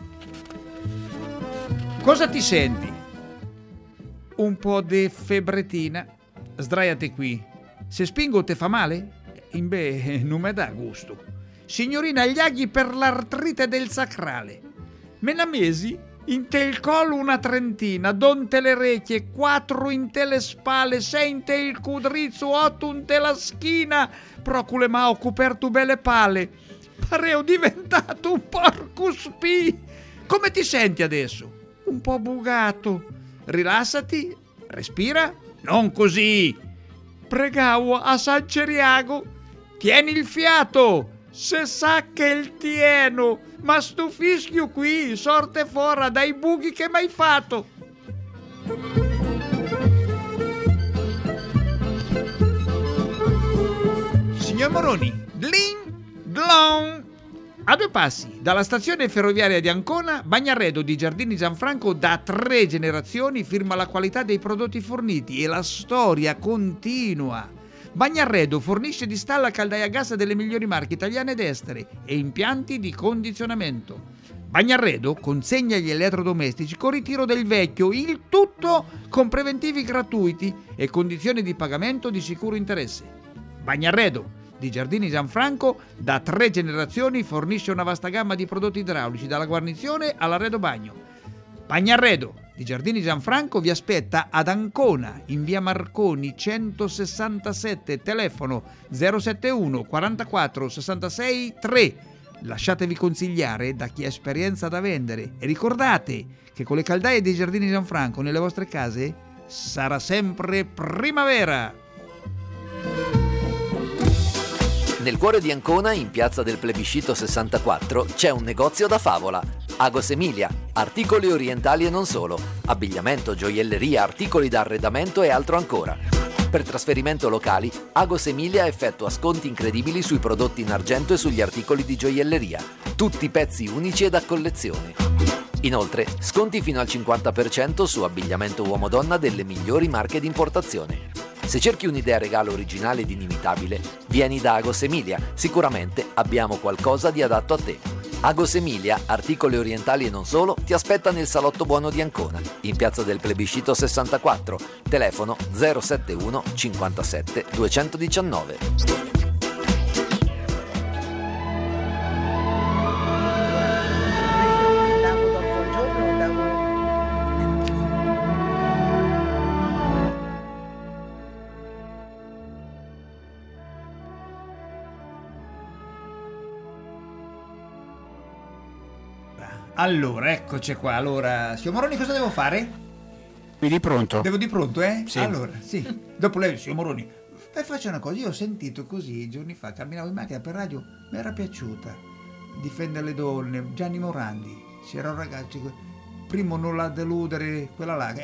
Cosa ti senti? Un po' di febbretina? Sdraiate qui. Se spingo te fa male? Beh, non mi dà gusto. Signorina, gli aghi per l'artrite del sacrale. Me ne mesi? In te il collo una trentina, don te le orecchie, 4 in te le spalle, 6 in te il cudrizzo, 8 in te la schina. Procule ma ho coperto belle pale. Pareo diventato un porco spì. Come ti senti adesso? un po' bugato. Rilassati, respira, non così. Pregavo a San Ceriago, tieni il fiato, se sa che il tieno, ma sto fischio qui sorte fuori dai buchi che m'hai fatto. Signor Moroni, dling, glong. A 2 passi dalla stazione ferroviaria di Ancona, Bagnarredo di Giardini Gianfranco da 3 generazioni firma la qualità dei prodotti forniti e la storia continua. Bagnarredo fornisce di stalla caldaia a gas delle migliori marche italiane ed estere e impianti di condizionamento. Bagnarredo consegna gli elettrodomestici con ritiro del vecchio, il tutto con preventivi gratuiti e condizioni di pagamento di sicuro interesse. Bagnarredo di Giardini Gianfranco da 3 generazioni fornisce una vasta gamma di prodotti idraulici dalla guarnizione all'arredo bagno. Bagnarredo di Giardini Gianfranco vi aspetta ad Ancona in via Marconi 167, telefono 071 44 66 3. Lasciatevi consigliare da chi ha esperienza da vendere e ricordate che con le caldaie dei Giardini Gianfranco nelle vostre case sarà sempre primavera. Nel cuore di Ancona, in piazza del Plebiscito 64, c'è un negozio da favola. Agos Emilia, articoli orientali e non solo, abbigliamento, gioielleria, articoli da arredamento e altro ancora. Per trasferimento locali, Agos Emilia effettua sconti incredibili sui prodotti in argento e sugli articoli di gioielleria, tutti pezzi unici e da collezione. Inoltre, sconti fino al 50% su abbigliamento uomo-donna delle migliori marche di importazione. Se cerchi un'idea regalo originale ed inimitabile, vieni da Agos Emilia, sicuramente abbiamo qualcosa di adatto a te. Agos Emilia, articoli orientali e non solo, ti aspetta nel salotto buono di Ancona, in piazza del Plebiscito 64, telefono 071 57 219. Allora, eccoci qua. Allora, signor Moroni, cosa devo fare? Di pronto? Devo di pronto, eh? Sì. Allora, sì. Dopo lei, signor Moroni. Faccio una cosa, io ho sentito così giorni fa, camminavo in macchina per radio, mi era piaciuta. Difendere le donne, Gianni Morandi. C'era un ragazzo, primo non la deludere, quella là.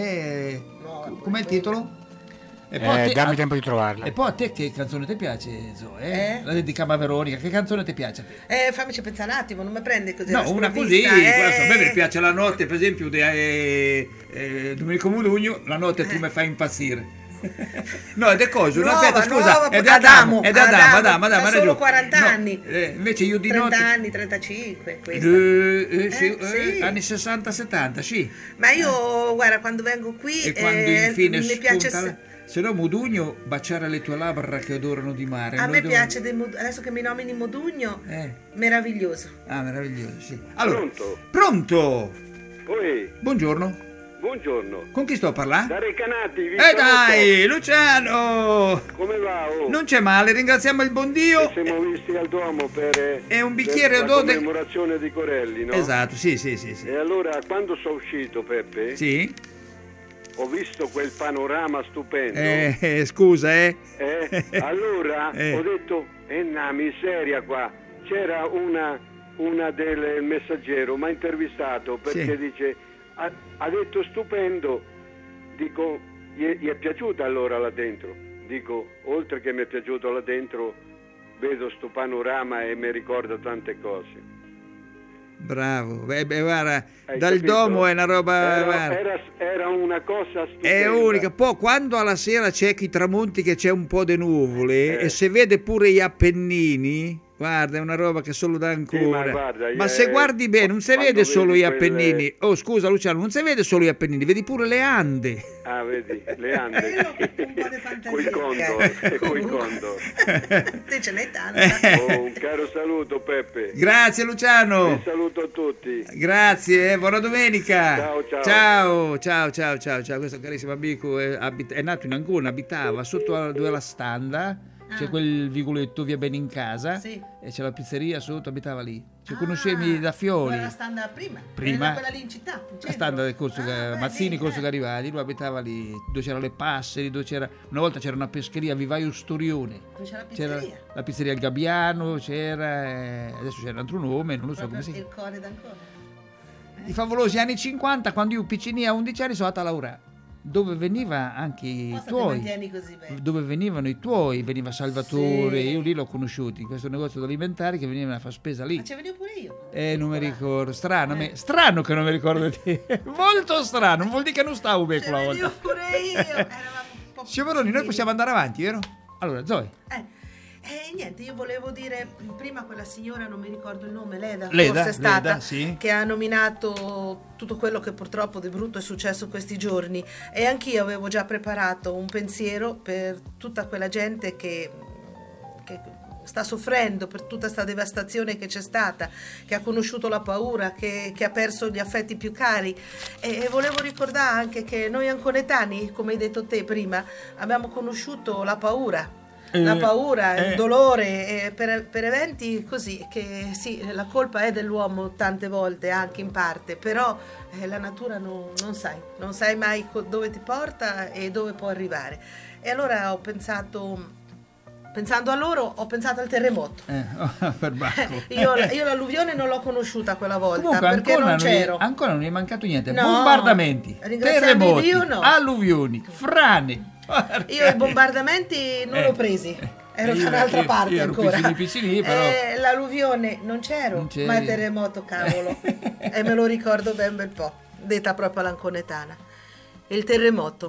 Com'è il titolo? E poi dammi tempo di trovarla. E poi a te che canzone ti piace, Zoe? La dedicava a Veronica, che canzone ti piace a te? Fammici pensare un attimo, non mi prende così. No, una così, a me mi piace la notte, per esempio, di Domenico Modugno, la notte tu mi fai impazzire. No, è cosa? Aspetta, scusa, è di Adamo, ha solo 40 anni. Invece io di 30 notte... anni, 35, questa. Sì. Anni 60-70, sì. Ma io, guarda, quando vengo qui, e quando infine mi piace... Se no, Modugno, baciare le tue labbra che odorano di mare. A me piace, adesso che mi nomini Modugno, meraviglioso. Ah, meraviglioso, sì. Allora, pronto? Oi. Buongiorno. Buongiorno. Con chi sto a parlare? Da Recanati. Dai, Luciano! Come va? Oh? Non c'è male, ringraziamo il buon Dio. Siamo visti al Duomo per un bicchiere per la commemorazione di Corelli, no? Esatto, sì. E allora, quando sono uscito, Peppe? Sì. Ho visto quel panorama stupendo. Scusa, Allora ho detto, una miseria qua. C'era una del Messaggero, mi ha intervistato perché dice, ha detto stupendo. Dico, gli è piaciuta allora là dentro? Dico, oltre che mi è piaciuto là dentro, vedo sto panorama e mi ricorda tante cose. Bravo, guarda, Hai dal capito? Domo è una roba... Era una cosa stupenda. È unica. Poi quando alla sera c'è chi tramonti che c'è un po' di nuvole e se vede pure gli Appennini, guarda, è una roba che solo da ancora. Sì, ma se guardi bene non si vede solo gli Appennini. Oh, scusa Luciano, non si vede solo gli Appennini, vedi pure le Ande. Ah, vedi, le Ande. Coi condor. Te ce n'è tanta. Un caro saluto, Peppe. Grazie Luciano. Un saluto a tutti. Grazie, buona domenica. Ciao. Ciao. Questo carissimo amico è nato in Ancona, abitava sotto dove la standa, C'è quel vicoletto via bene in casa, Sì. e c'è la pizzeria sotto, abitava lì. Ci conoscemi da Fioli. Era standa prima. Prima? Era quella lì in città. in La centro. standa del corso Mazzini, corso Garibaldi, lui abitava lì, dove c'erano le Passeri, una volta c'era una pescheria, Vivaio Storione. Dove c'era la C'era pizzeria? la pizzeria Il Gabbiano, adesso c'era un altro nome, non lo so come si chiama. Il Core d'Ancona. I favolosi anni 50, quando io piccini a 11 anni sono andata a lavorare, dove veniva anche i Cosa ti tuoi, mantieni così bene? dove venivano i tuoi, veniva Salvatore, Sì. io lì l'ho conosciuto in questo negozio alimentare che venivano a fare spesa lì. Ma ci venivo pure io. Non mi ricordo, strano che non mi ricordo di te, molto strano, non vuol dire che non stavo bene quella volta. Pure io. Eravamo un po' Sciavaroni, noi possiamo andare avanti, vero? Allora, Zoe. Niente, io volevo dire, prima quella signora, non mi ricordo il nome, Leda Leda, forse è stata, Leda, sì. che ha nominato tutto quello che purtroppo di brutto è successo questi giorni, e anch'io avevo già preparato un pensiero per tutta quella gente che sta soffrendo per tutta questa devastazione che c'è stata, che ha conosciuto la paura, che ha perso gli affetti più cari, e volevo ricordare anche che noi anconetani, come hai detto te prima, abbiamo conosciuto la paura, il dolore, per eventi così, che sì, la colpa è dell'uomo tante volte, anche in parte, però la natura non sai mai dove ti porta e dove può arrivare. E allora pensando a loro, ho pensato al terremoto. Perbacco. Io l'alluvione non l'ho conosciuta quella volta. Comunque, perché non c'ero. Ancora non è mancato niente. No, Bombardamenti, ringraziando terremoti, Dio, no. alluvioni, frane. Io i bombardamenti non l'ho presi. Ero da un'altra parte io ero ancora. piccini, però. L'alluvione non c'ero, ma il terremoto, cavolo. E me lo ricordo ben bel po', detta proprio all'anconetana. Il terremoto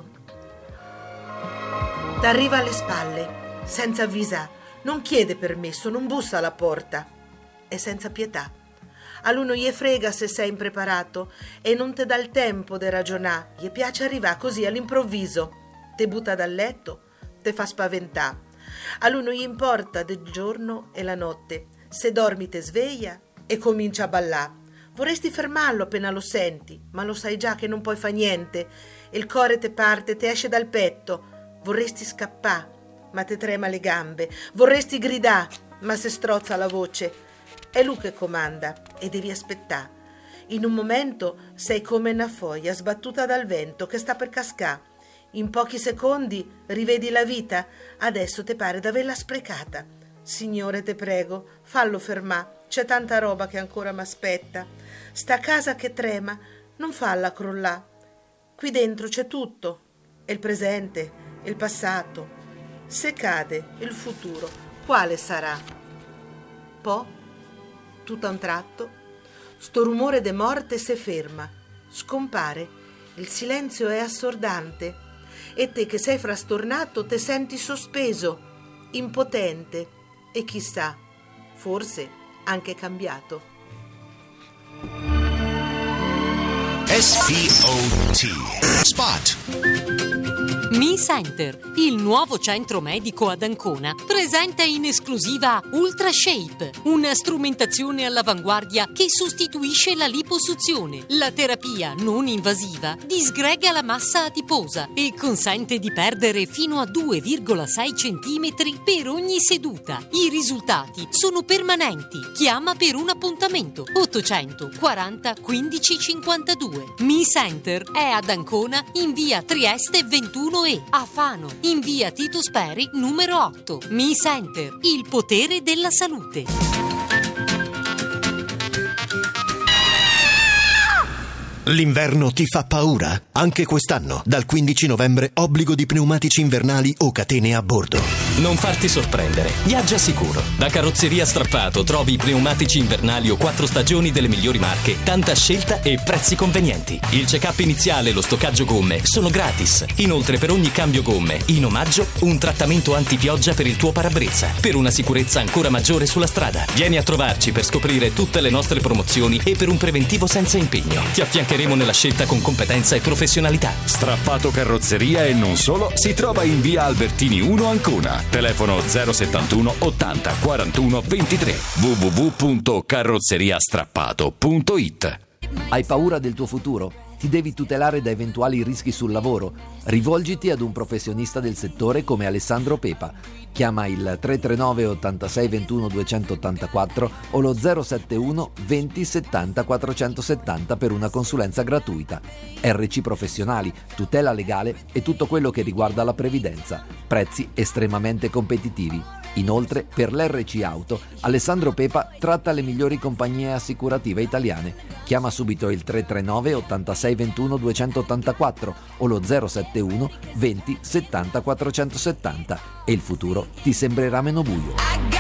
t'arriva alle spalle, senza avvisare, non chiede permesso, non bussa alla porta, è senza pietà. A lui non gli frega se sei impreparato e non te dà il tempo di ragionare, gli piace arrivare così all'improvviso, te butta dal letto, te fa spaventare. A lui non gli importa del giorno e la notte, se dormi te sveglia e comincia a ballare. Vorresti fermarlo appena lo senti, ma lo sai già che non puoi fa niente, il cuore te parte, te esce dal petto, vorresti scappare, ma te trema le gambe, vorresti gridare, ma se strozza la voce. È lui che comanda e devi aspettare. In un momento sei come una foglia sbattuta dal vento che sta per cascare. In pochi secondi rivedi la vita, adesso te pare d'averla sprecata. Signore, te prego, fallo fermà, c'è tanta roba che ancora m'aspetta. Sta casa che trema, non falla crollà. Qui dentro c'è tutto, e il presente, e il passato. Se cade il futuro, quale sarà? Poi, tutto a un tratto, sto rumore de morte se ferma, scompare, il silenzio è assordante, e te che sei frastornato te senti sospeso, impotente, e chissà, forse anche cambiato. SPOT Spot. Mi Center, il nuovo centro medico ad Ancona, presenta in esclusiva Ultra Shape, una strumentazione all'avanguardia che sostituisce la liposuzione. La terapia non invasiva disgrega la massa adiposa e consente di perdere fino a 2,6 cm per ogni seduta. I risultati sono permanenti. Chiama per un appuntamento 840 15 52. Mi Center è ad Ancona in via Trieste 21E, a Fano in via Tito Speri numero 8. Mi Center, il potere della salute. L'inverno ti fa paura? Anche quest'anno, dal 15 novembre, obbligo di pneumatici invernali o catene a bordo. Non farti sorprendere, viaggia sicuro. Da Carrozzeria Strappato trovi i pneumatici invernali o 4 stagioni delle migliori marche, tanta scelta e prezzi convenienti. Il check-up iniziale e lo stoccaggio gomme sono gratis. Inoltre per ogni cambio gomme, in omaggio, un trattamento antipioggia per il tuo parabrezza, per una sicurezza ancora maggiore sulla strada. Vieni a trovarci per scoprire tutte le nostre promozioni e per un preventivo senza impegno. Ti affiancheremo nella scelta con competenza e professionalità. Strappato Carrozzeria e non solo si trova in via Albertini 1 Ancona. Telefono 071 80 41 23. www.carrozzeriastrappato.it. Hai paura del tuo futuro? Ti devi tutelare da eventuali rischi sul lavoro? Rivolgiti ad un professionista del settore come Alessandro Pepa. Chiama il 339 86 21 284 o lo 071 20 70 470 per una consulenza gratuita. RC Professionali, tutela legale e tutto quello che riguarda la previdenza. Prezzi estremamente competitivi. Inoltre, per l'RC Auto, Alessandro Pepa tratta le migliori compagnie assicurative italiane. Chiama subito il 339 86 21 284 o lo 071 20 70 470 e il futuro ti sembrerà meno buio.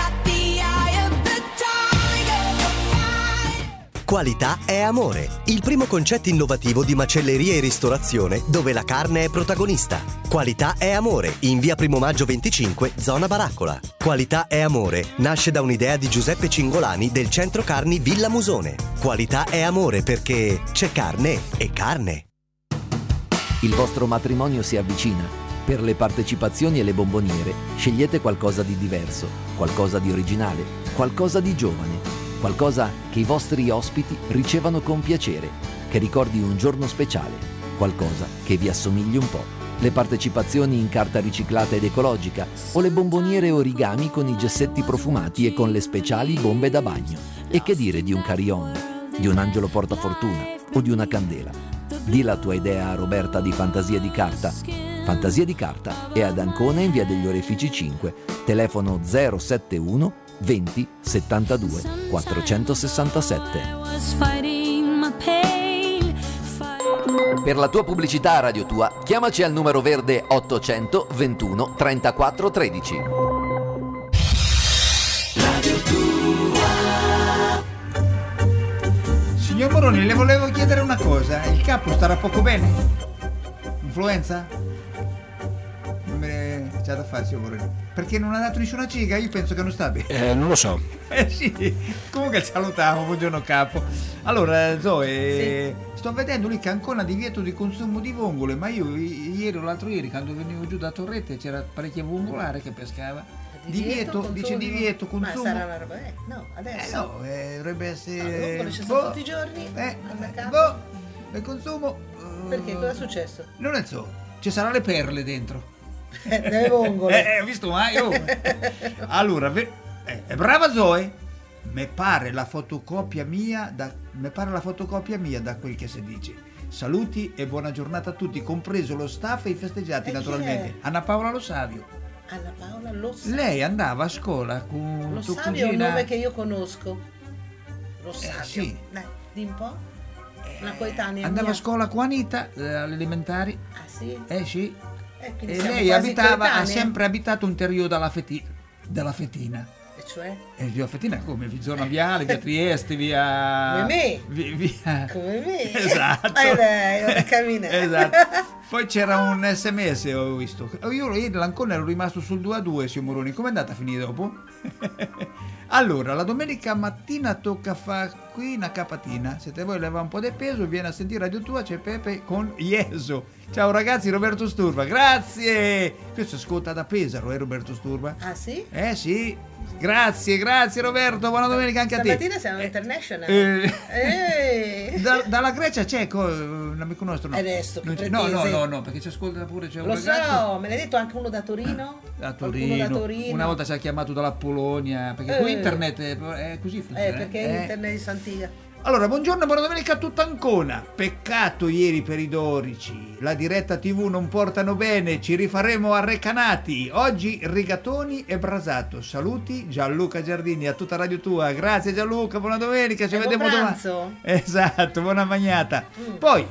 Qualità è amore, il primo concetto innovativo di macelleria e ristorazione dove la carne è protagonista. Qualità è amore, in via Primo Maggio 25, zona Baraccola. Qualità è amore nasce da un'idea di Giuseppe Cingolani del centro carni Villa Musone. Qualità è amore perché c'è carne e carne. Il vostro matrimonio si avvicina. Per le partecipazioni e le bomboniere scegliete qualcosa di diverso, qualcosa di originale, qualcosa di giovane. Qualcosa che i vostri ospiti ricevano con piacere, che ricordi un giorno speciale, qualcosa che vi assomigli un po'. Le partecipazioni in carta riciclata ed ecologica o le bomboniere origami con i gessetti profumati e con le speciali bombe da bagno. E che dire di un carillon, di un angelo portafortuna o di una candela. Di la tua idea a Roberta di Fantasia di Carta. Fantasia di Carta è ad Ancona in via degli Orefici 5, telefono 071 20 72 467. Per la tua pubblicità a Radio Tua, chiamaci al numero verde 800 21 34 13. Radio Tua. Signor Moroni, le volevo chiedere una cosa. Il capo starà poco bene? Influenza? Non me c'ha da fare, signor Moroni. Perché non ha dato nessuna ciga? Io penso che non sta bene. Non lo so. Sì, comunque salutiamo, buongiorno capo. Allora, Zoe, sto vedendo lì che ancora divieto di consumo di vongole, ma io ieri o l'altro ieri, quando venivo giù da Torrette, c'era parecchia vongolare che pescava. Divieto, dice divieto consumo. Ma sarà una roba, no, adesso. No, dovrebbe essere. No, ci sono tutti i giorni. Il consumo. Perché? Cosa è successo? Non è so, ci saranno le perle dentro. Delle vongole. Ho visto mai? Allora, è brava Zoe. Mi pare la fotocopia mia da quel che si dice. Saluti e buona giornata a tutti, compreso lo staff e i festeggiati, naturalmente. Anna Paola Lo Savio. Anna Paola Lo Savio. Lei andava a scuola con Lo tua Savio cugina. è un nome che io conosco. Lo Savio. Sì. Dai, di un po'. Una coetanea. Andava mia. a scuola con Anita alle elementari. Ah sì? Sì. E lei ha sempre abitato un territorio della Fetina. E cioè? Via Fetina come? Zona Viale, via Trieste, via... Come me? Via... Come me? Esatto. Dai, ora cammina. Esatto. Poi c'era un SMS, ho visto. Io ieri l'Ancona ero rimasto sul 2-2, signor Moroni. Com'è andata a finire dopo? Allora, la domenica mattina tocca fare qui una capatina. Se te vuoi levare un po' di peso, vieni a sentire Radio Tua, c'è Pepe con Ieso. Ciao ragazzi, Roberto Sturba, grazie! Questo ascolta da Pesaro, Roberto Sturba? Ah sì? Sì. Grazie Roberto, buona domenica anche a te. Stamattina siamo international. Dalla Grecia c'è, un amico nostro. No. Adesso, no, perché ci ascolta pure, c'è un ragazzo. Lo so, me l'hai detto anche uno da Torino? Da Torino. Una volta ci ha chiamato dalla Polonia, perché con internet è così funziona. Perché internet di Santiga. Allora, buongiorno e buona domenica a tutta Ancona. Peccato ieri per i dorici. La diretta TV non portano bene, ci rifaremo a Recanati. Oggi rigatoni e brasato. Saluti Gianluca Giardini a tutta Radio Tua. Grazie Gianluca, buona domenica, ci vediamo domani. Esatto, buona magnata. Poi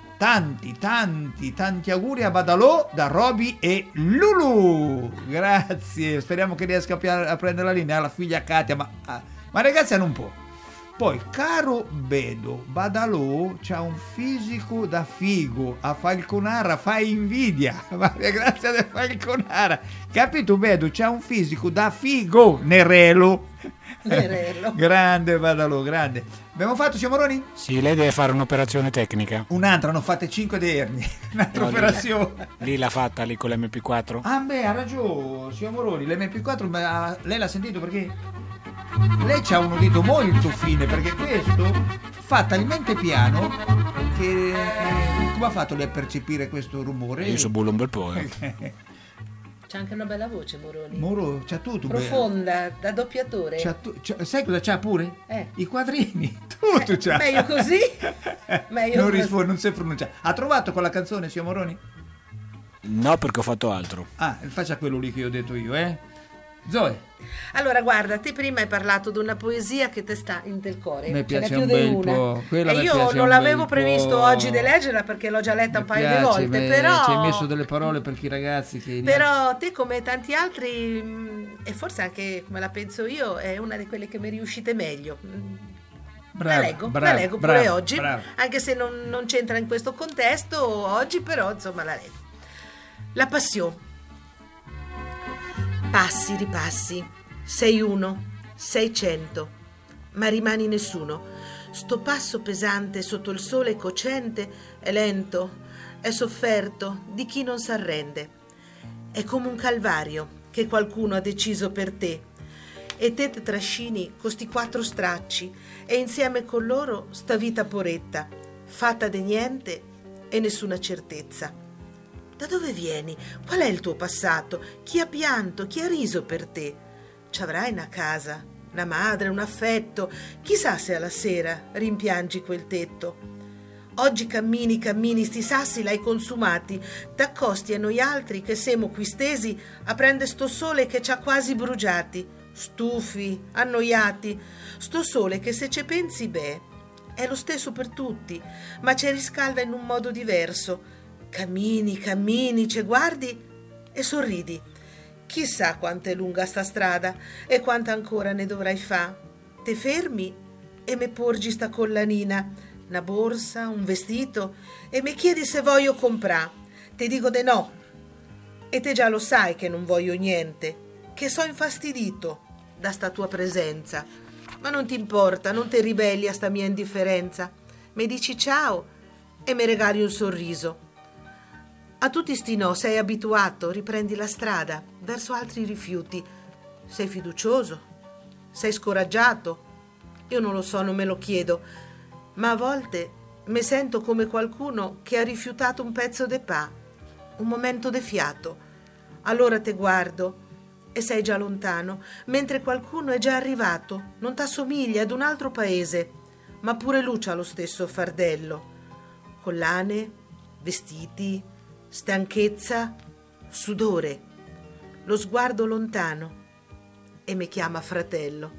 tanti auguri a Badalò da Roby e Lulu. Grazie, speriamo che riesca a prendere la linea la figlia Katia, ma ragazzi non può. Poi, caro Bedo, Badalò c'ha un fisico da figo, a Falconara fa invidia, ma grazie a Falconara, capito Bedo, c'ha un fisico da figo, Nerello. Grande Badalò, grande. Abbiamo fatto, signor Moroni? Sì, lei deve fare un'operazione tecnica. Un'altra, hanno fatte 5 di ernie, un'altra operazione. Lì l'ha fatta, lì con l'MP4? Ha ragione, signor Moroni, l'MP4, ma lei l'ha sentito perché... Lei c'ha un udito molto fine, perché questo fa talmente piano che Come ha fatto lei a percepire questo rumore? Io so bullo un bel po'. C'ha anche una bella voce Moroni. Moro, c'ha tutto. Profonda, da doppiatore. Sai cosa c'ha pure? I quadrini. Tutto c'ha. Meglio così? Non si pronuncia. Ha trovato quella canzone, signor Moroni? No, perché ho fatto altro. Faccia quello lì che ho detto io, Zoe. Allora, guarda, te prima hai parlato di una poesia che te sta in del cuore. Mi piace ce n'è più un di bel una. po'. E io non l'avevo previsto oggi di leggerla perché l'ho già letta un paio di volte. Però ci hai messo delle parole per i ragazzi che. Però te, come tanti altri, e forse anche come la penso io, è una di quelle che mi riuscite meglio. La leggo pure oggi, anche se non c'entra in questo contesto oggi, però insomma la leggo. La passione. Passi, ripassi, sei uno, 600, ma rimani nessuno. Sto passo pesante sotto il sole cocente è lento, è sofferto di chi non s'arrende. È come un calvario che qualcuno ha deciso per te. E te trascini costi 4 stracci e insieme con loro sta vita poretta, fatta di niente e nessuna certezza. Da dove vieni? Qual è il tuo passato? Chi ha pianto? Chi ha riso per te? C'avrai una casa, una madre, un affetto. Chissà se alla sera rimpiangi quel tetto. Oggi cammini, sti sassi l'hai consumati, t'accosti a noi altri che siamo qui stesi a prendere sto sole che ci ha quasi bruciati, stufi, annoiati, sto sole che se ci pensi è lo stesso per tutti, ma ci riscalda in un modo diverso. Cammini, ci guardi e sorridi. Chissà quanto è lunga sta strada e quanta ancora ne dovrai fa. Te fermi e me porgi sta collanina, una borsa, un vestito e mi chiedi se voglio comprà. Te dico de no e te già lo sai che non voglio niente, che so infastidito da sta tua presenza. Ma non ti importa, non te ribelli a sta mia indifferenza. Mi dici ciao e mi regali un sorriso. A tutti sti no sei abituato, riprendi la strada verso altri rifiuti. Sei fiducioso? Sei scoraggiato? Io non lo so, non me lo chiedo, ma a volte mi sento come qualcuno che ha rifiutato un pezzo de pa, un momento de fiato. Allora te guardo e sei già lontano, mentre qualcuno è già arrivato, non t'assomiglia, ad un altro paese, ma pure lui c'ha lo stesso fardello. Collane, vestiti, stanchezza, sudore, lo sguardo lontano e mi chiama fratello.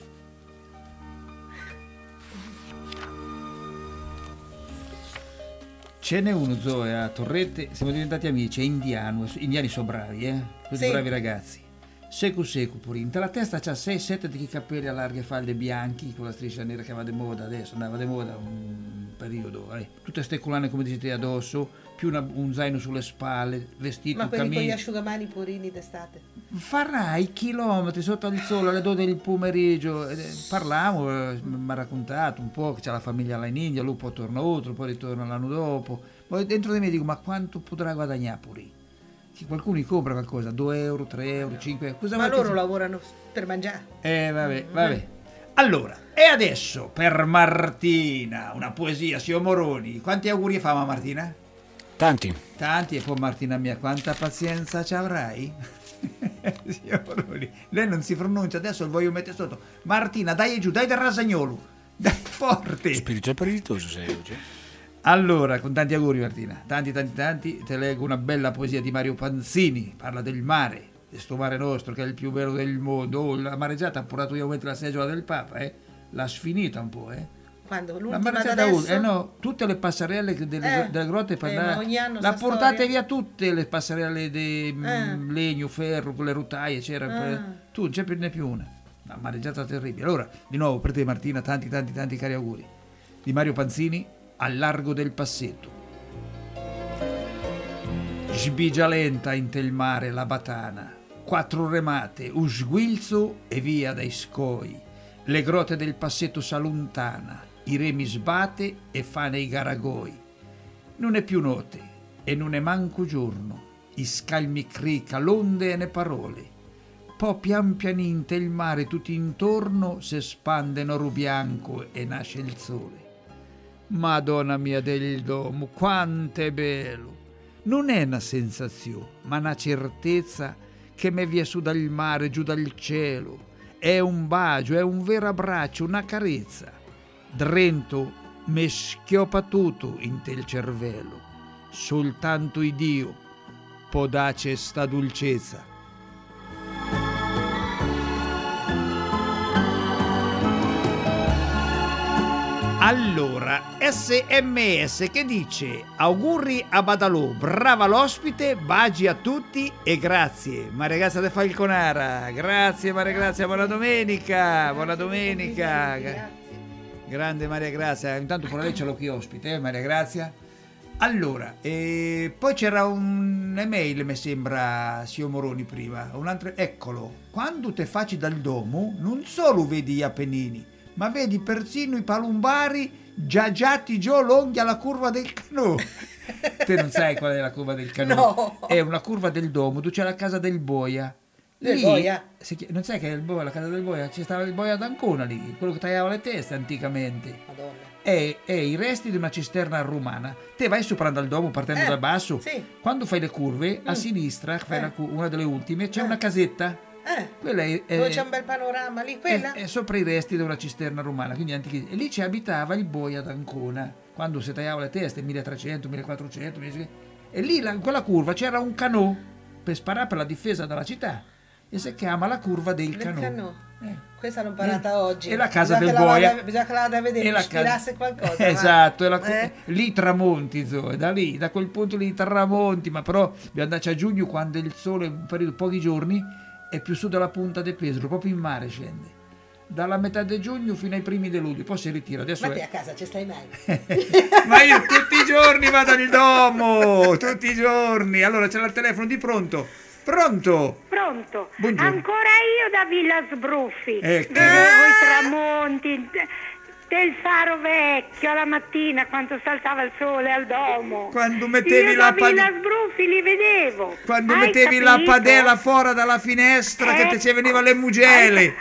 Ce n'è uno, Zoe, a Torrette, siamo diventati amici, è indiano, indiani sono bravi, sono bravi ragazzi. Seco pure, tra la testa c'ha 6-7 di capelli a larghe falde bianchi, con la striscia nera che va di moda adesso, andava di moda un periodo, tutte ste collane come dicete addosso, più un zaino sulle spalle, vestito, ma quelli camino. con gli asciugamani purini d'estate. Farai chilometri sotto il sole alle 2 del pomeriggio, parliamo, mi ha raccontato un po' che c'ha la famiglia là in India, lui poi torna oltre, poi ritorna l'anno dopo, poi dentro di me dico ma quanto potrà guadagnare pure? Che qualcuno gli compra qualcosa, 2 euro, 3 euro, 5 euro. Cosa ma loro lavorano per mangiare. Vabbè. Allora, e adesso per Martina, una poesia, signor Moroni. Quanti auguri fa Martina? Tanti, e poi Martina mia, quanta pazienza ci avrai? Signor Moroni, lei non si pronuncia, adesso il voglio mettere sotto. Martina, dai giù, dai del Rasagnolo, dai forte. Spirito spiritoso sei oggi. Allora, con tanti auguri Martina, tanti, te leggo una bella poesia di Mario Panzini, parla del mare, di sto mare nostro che è il più bello del mondo. La mareggiata ha portato io la seggiola del Papa, l'ha sfinita un po', Quando? La L'ultima mareggiata no, tutte le passerelle delle grotte l'ha portate via tutte le passerelle di legno, ferro, con le rotaie, c'era tu non c'è più ne più una. Una mareggiata terribile. Allora, di nuovo per te Martina, tanti cari auguri. Di Mario Panzini, Al largo del Passetto. Sbigia lenta in tel mare la batana, 4 remate, un sguilzo e via dai scoi. Le grotte del Passetto s'allontana, i remi sbate e fa nei garagoi. Non è più notte e non è manco giorno, i scalmi crica l'onde e ne parole. Po' pian pianinte il mare tutto intorno se spande in oro bianco e nasce il sole. Madonna mia del domo, quanto è bello! Non è una sensazione, ma una certezza che mi viene su dal mare, giù dal cielo. È un bacio, è un vero abbraccio, una carezza. Drento mi schioppa tutto in te il cervello. Soltanto il Dio può darci sta dolcezza. Allora, SMS che dice: auguri a Badalò, brava l'ospite, baci a tutti e grazie. Maria Grazia de Falconara, grazie Maria Grazia, buona domenica, buona domenica. Grande Maria Grazia, intanto pure lei ce l'ho qui ospite, Maria Grazia. Allora, poi c'era un'email, mi sembra, Sio Moroni prima, un altro, eccolo, quando te facci dal domo non solo vedi gli Appennini, ma vedi persino i palumbari giaggiati giù lunghi alla curva del Canò. Te non sai qual è la curva del Canò? No. È una curva del domo, dove c'è la casa del Boia. Del Boia? Non sai che è il Boia, la casa del Boia? C'è stava il Boia d'Ancona lì, quello che tagliava le teste anticamente. Madonna. È i resti di una cisterna romana. Te vai sopra dal domo partendo dal basso. Sì. Quando fai le curve, a sinistra, fai una delle ultime, c'è una casetta. Quella dove c'è un bel panorama lì, quella? È sopra i resti di una cisterna romana, quindi antichi, e lì ci abitava il Boia d'Ancona quando si tagliava le teste, 1300, 1400, e lì in quella curva c'era un canò per sparare per la difesa della città e si chiama la curva del Canò. Questa l'ho imparata oggi. E la casa del Boia. Bisogna che la vada a vedere, mi ispirasse qualcosa. Esatto, lì tramonti, Zoe, da quel punto lì tramonti, ma però dobbiamo andarci a giugno quando il sole, un periodo pochi giorni, è più su della punta del Pesaro, proprio in mare scende. Dalla metà di giugno fino ai primi di luglio, poi si ritira. Adesso ma te a casa ci stai mai? Ma io tutti i giorni vado al domo, tutti i giorni. Allora c'è il telefono di pronto. Pronto? Pronto. Buongiorno. Ancora io da Villa Sbruffi. Ecco. Vedevo i tramonti del faro vecchio la mattina quando saltava il sole al domo. Quando mettevi io la da Villa Sbruffi li vedevo. Quando Hai mettevi capito? la padella fuori dalla finestra che te ci venivano le mugele.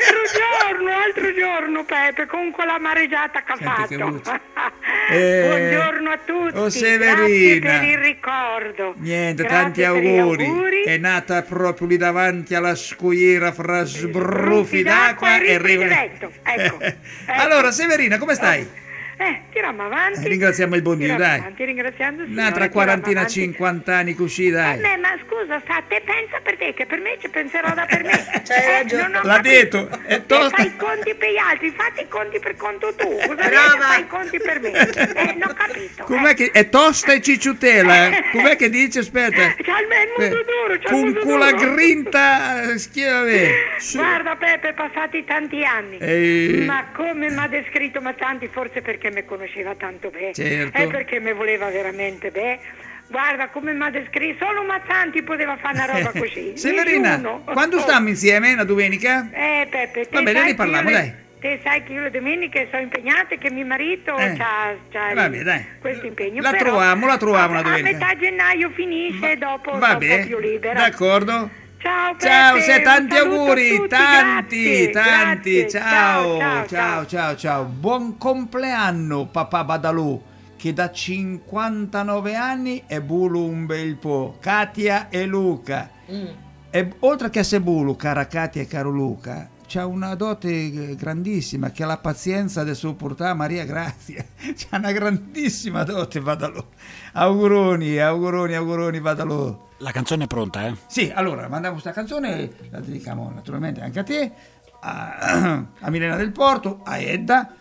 L'altro giorno Pepe, con quella mareggiata che ha Senti fatto. che Buongiorno a tutti. Oh Severina. Grazie per il ricordo. Niente, Grazie tanti per gli auguri. È nata proprio lì davanti alla scogliera fra sbruffi d'acqua e Ecco. Allora Severina, come stai? Tiriamo avanti. Ringraziamo il buon Dio, dai. Avanti, ringraziando il Signore, Un'altra quarantina, 50 anni così, dai. ma scusa, te pensa per te, che per me ci penserò da per me. Non ho L'ha capito. detto, è tosta. Fai i conti per gli altri, fatti i conti per conto tu. Cosa fai i conti per me? Non ho capito. Com'è che è tosta e cicciutela? Com'è che dice? Aspetta. C'ha il muso duro, c'ha il Con muso quella duro. grinta schiave. Guarda Pepe, passati tanti anni, Ehi. ma come mi ha descritto, ma tanti, forse perché mi conosceva tanto bene, Certo. è perché mi voleva veramente bene. Guarda come mi ha descritto, solo Mazzanti poteva fare una roba così. Severina, Nessuno. quando stiamo insieme una domenica? Pepe, Va bene, ne parliamo, dai. Te sai che io le domeniche sono impegnata e che mio marito c'ha Vabbè, dai. questo impegno. La però troviamo una domenica. a metà gennaio finisce e dopo Va sono un bene, po' più libera. d'accordo. Ciao Pepe, Ciao, un tanti saluto a auguri, tutti, tanti. grazie. Ciao. Buon compleanno papà Badalò, che da 59 anni è bulu un bel po'. Katia e Luca. E oltre che essere bulu, cara Katia e caro Luca, c'ha una dote grandissima, che ha la pazienza di sopportare Maria Grazia. C'ha una grandissima dote Badalò. Auguroni Badalò. La canzone è pronta, eh? Sì, allora mandiamo questa canzone, la dedichiamo naturalmente anche a te, a Milena del Porto, a Edda,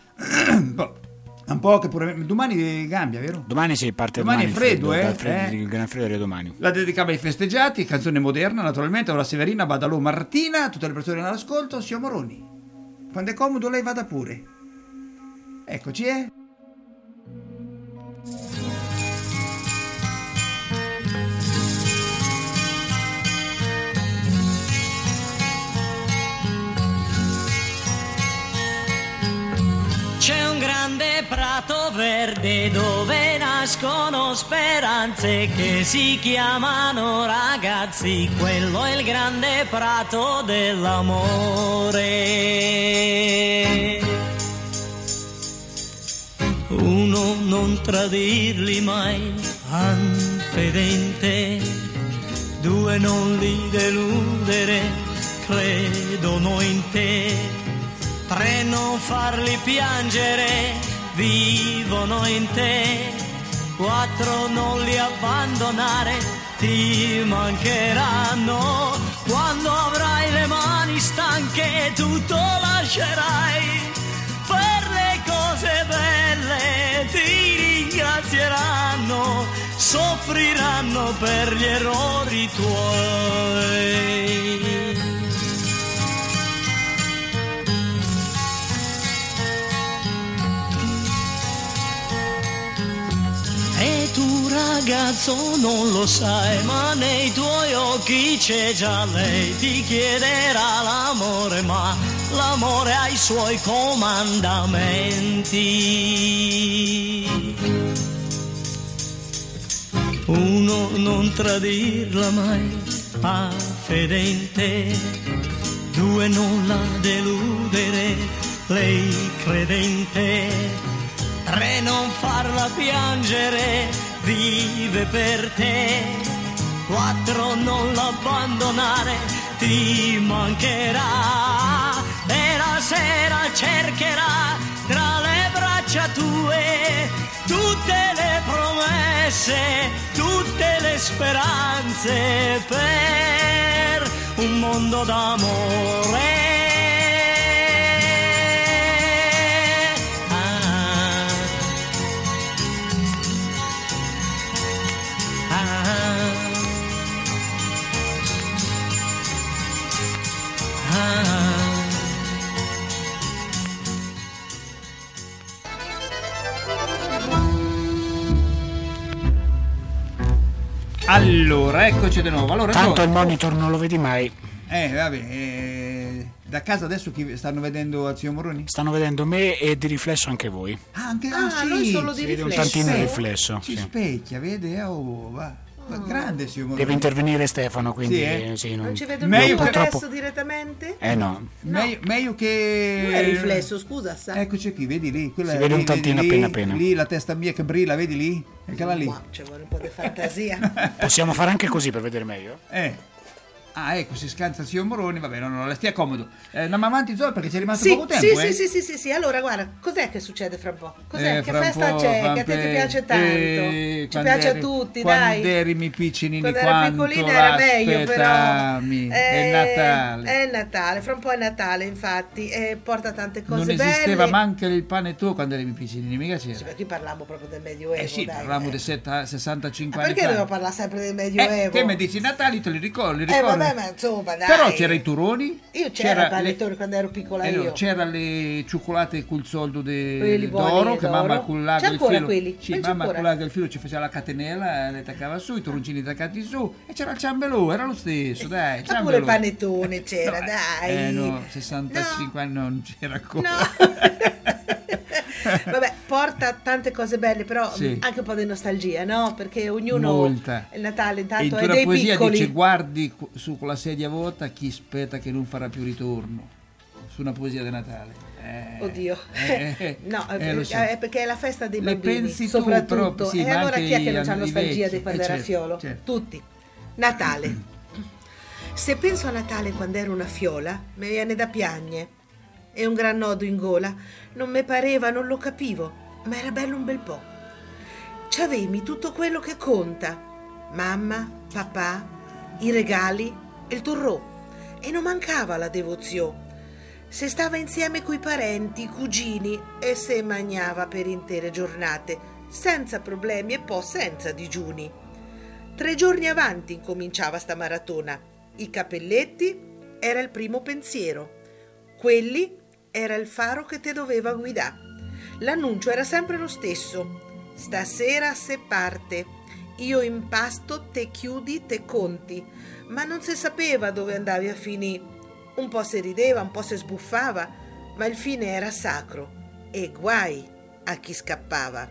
un po' che pure domani cambia, vero? Domani sì, parte domani è freddo, Il gran freddo arriva domani. La dedichiamo ai festeggiati, canzone moderna naturalmente, ora Severina, Badalò, Martina, tutte le persone all'ascolto, Sio Moroni. Quando è comodo lei vada pure. Eccoci, C'è un grande prato verde dove nascono speranze che si chiamano ragazzi, quello è il grande prato dell'amore. Uno Uno, non tradirli mai, anfedente. 2, non li deludere, credono in te. 3, non farli piangere, vivono in te. 4, non li abbandonare, ti mancheranno. Quando avrai le mani stanche tutto lascerai. Per le cose belle ti ringrazieranno, soffriranno per gli errori tuoi. E tu ragazzo non lo sai, ma nei tuoi occhi c'è già lei. Ti chiederà l'amore, ma l'amore ha i suoi comandamenti. 1, non tradirla mai, fedente. 2, non la deludere, lei credente. 3, non farla piangere, vive per te. 4, non l'abbandonare, ti mancherà. E la sera cercherà tra le braccia tue tutte le promesse, tutte le speranze per un mondo d'amore. Allora, eccoci di nuovo. Allora, tanto il monitor non lo vedi mai. Da casa adesso chi stanno vedendo al zio Moroni? Stanno vedendo me e di riflesso anche voi. Anche sì, non solo di si vede un riflesso. tantino di riflesso. Ci sì. specchia, vede? Oh, va. Grande zio Moroni. Deve intervenire Stefano, quindi non ci vedo meglio più purtroppo... adesso direttamente? No. Meglio che... Non è riflesso, scusa, sa. Eccoci qui, vedi lì. Si vede un tantino appena. Lì la testa mia che brilla, vedi lì? E quella lì. Wow, ci vuole un po' di fantasia. Possiamo fare anche così per vedere meglio? Ah, ecco, si scansa zio Moroni, vabbè, no, stia comodo. Andiamo avanti, Zoe, perché ci è rimasto poco tempo. Sì. Allora, guarda, cos'è che succede fra un po'? Cos'è? Che fra festa c'è? Che a te ti piace tanto? Ci piace a tutti, dai. Quando eri piccinini, quando era piccolina era meglio, però. È Natale. È Natale, fra un po' è Natale, infatti, porta tante cose belle. Non esisteva manco il panettone quando eri piccinini, mica c'era. Sì, perché parliamo proprio del Medioevo, sì, dai. parliamo di 65 anni fa. Perché devo parlare sempre del Medioevo? Che mi dici Natali, te li ricordi? Vabbè, ma insomma, dai. Però c'era i turoni. Io c'era il panettone quando ero piccola io. C'era le cioccolate col soldo buoni, d'oro che mamma con l'ago c'è il ancora filo. quelli? Sì, mamma con l'ago il filo ci faceva la catenella, le attaccava su, i toroncini attaccati su e c'era il ciambelò, era lo stesso, dai. Ma pure il panettone c'era, dai. No, 65 anni non c'era ancora. No. Vabbè, porta tante cose belle, però anche un po' di nostalgia, no? Perché ognuno molta. Il Natale intanto è dei dei poesia piccoli. Dice guardi su con la sedia vuota chi aspetta che non farà più ritorno. Su una poesia di Natale. Oddio. No, so. È perché è la festa dei bambini, pensi soprattutto. Tu, e allora chi è che non ha nostalgia di quando era certo, fiolo? Certo. Tutti. Natale. Se penso a Natale quando ero una fiola, mi viene da piagne. E un gran nodo in gola, non me pareva, non lo capivo, ma era bello un bel po'. C'avevi tutto quello che conta, mamma, papà, i regali e il torrò, e non mancava la devozione. Se stava insieme coi parenti, cugini, e se mangiava per intere giornate, senza problemi e poi senza digiuni. 3 giorni avanti incominciava sta maratona. I cappelletti era il primo pensiero. Quelli era il faro che te doveva guidare. L'annuncio era sempre lo stesso. Stasera se parte. Io impasto, te chiudi, te conti. Ma non si sapeva dove andavi a finire. Un po' si rideva, un po' si sbuffava, ma il fine era sacro. E guai a chi scappava.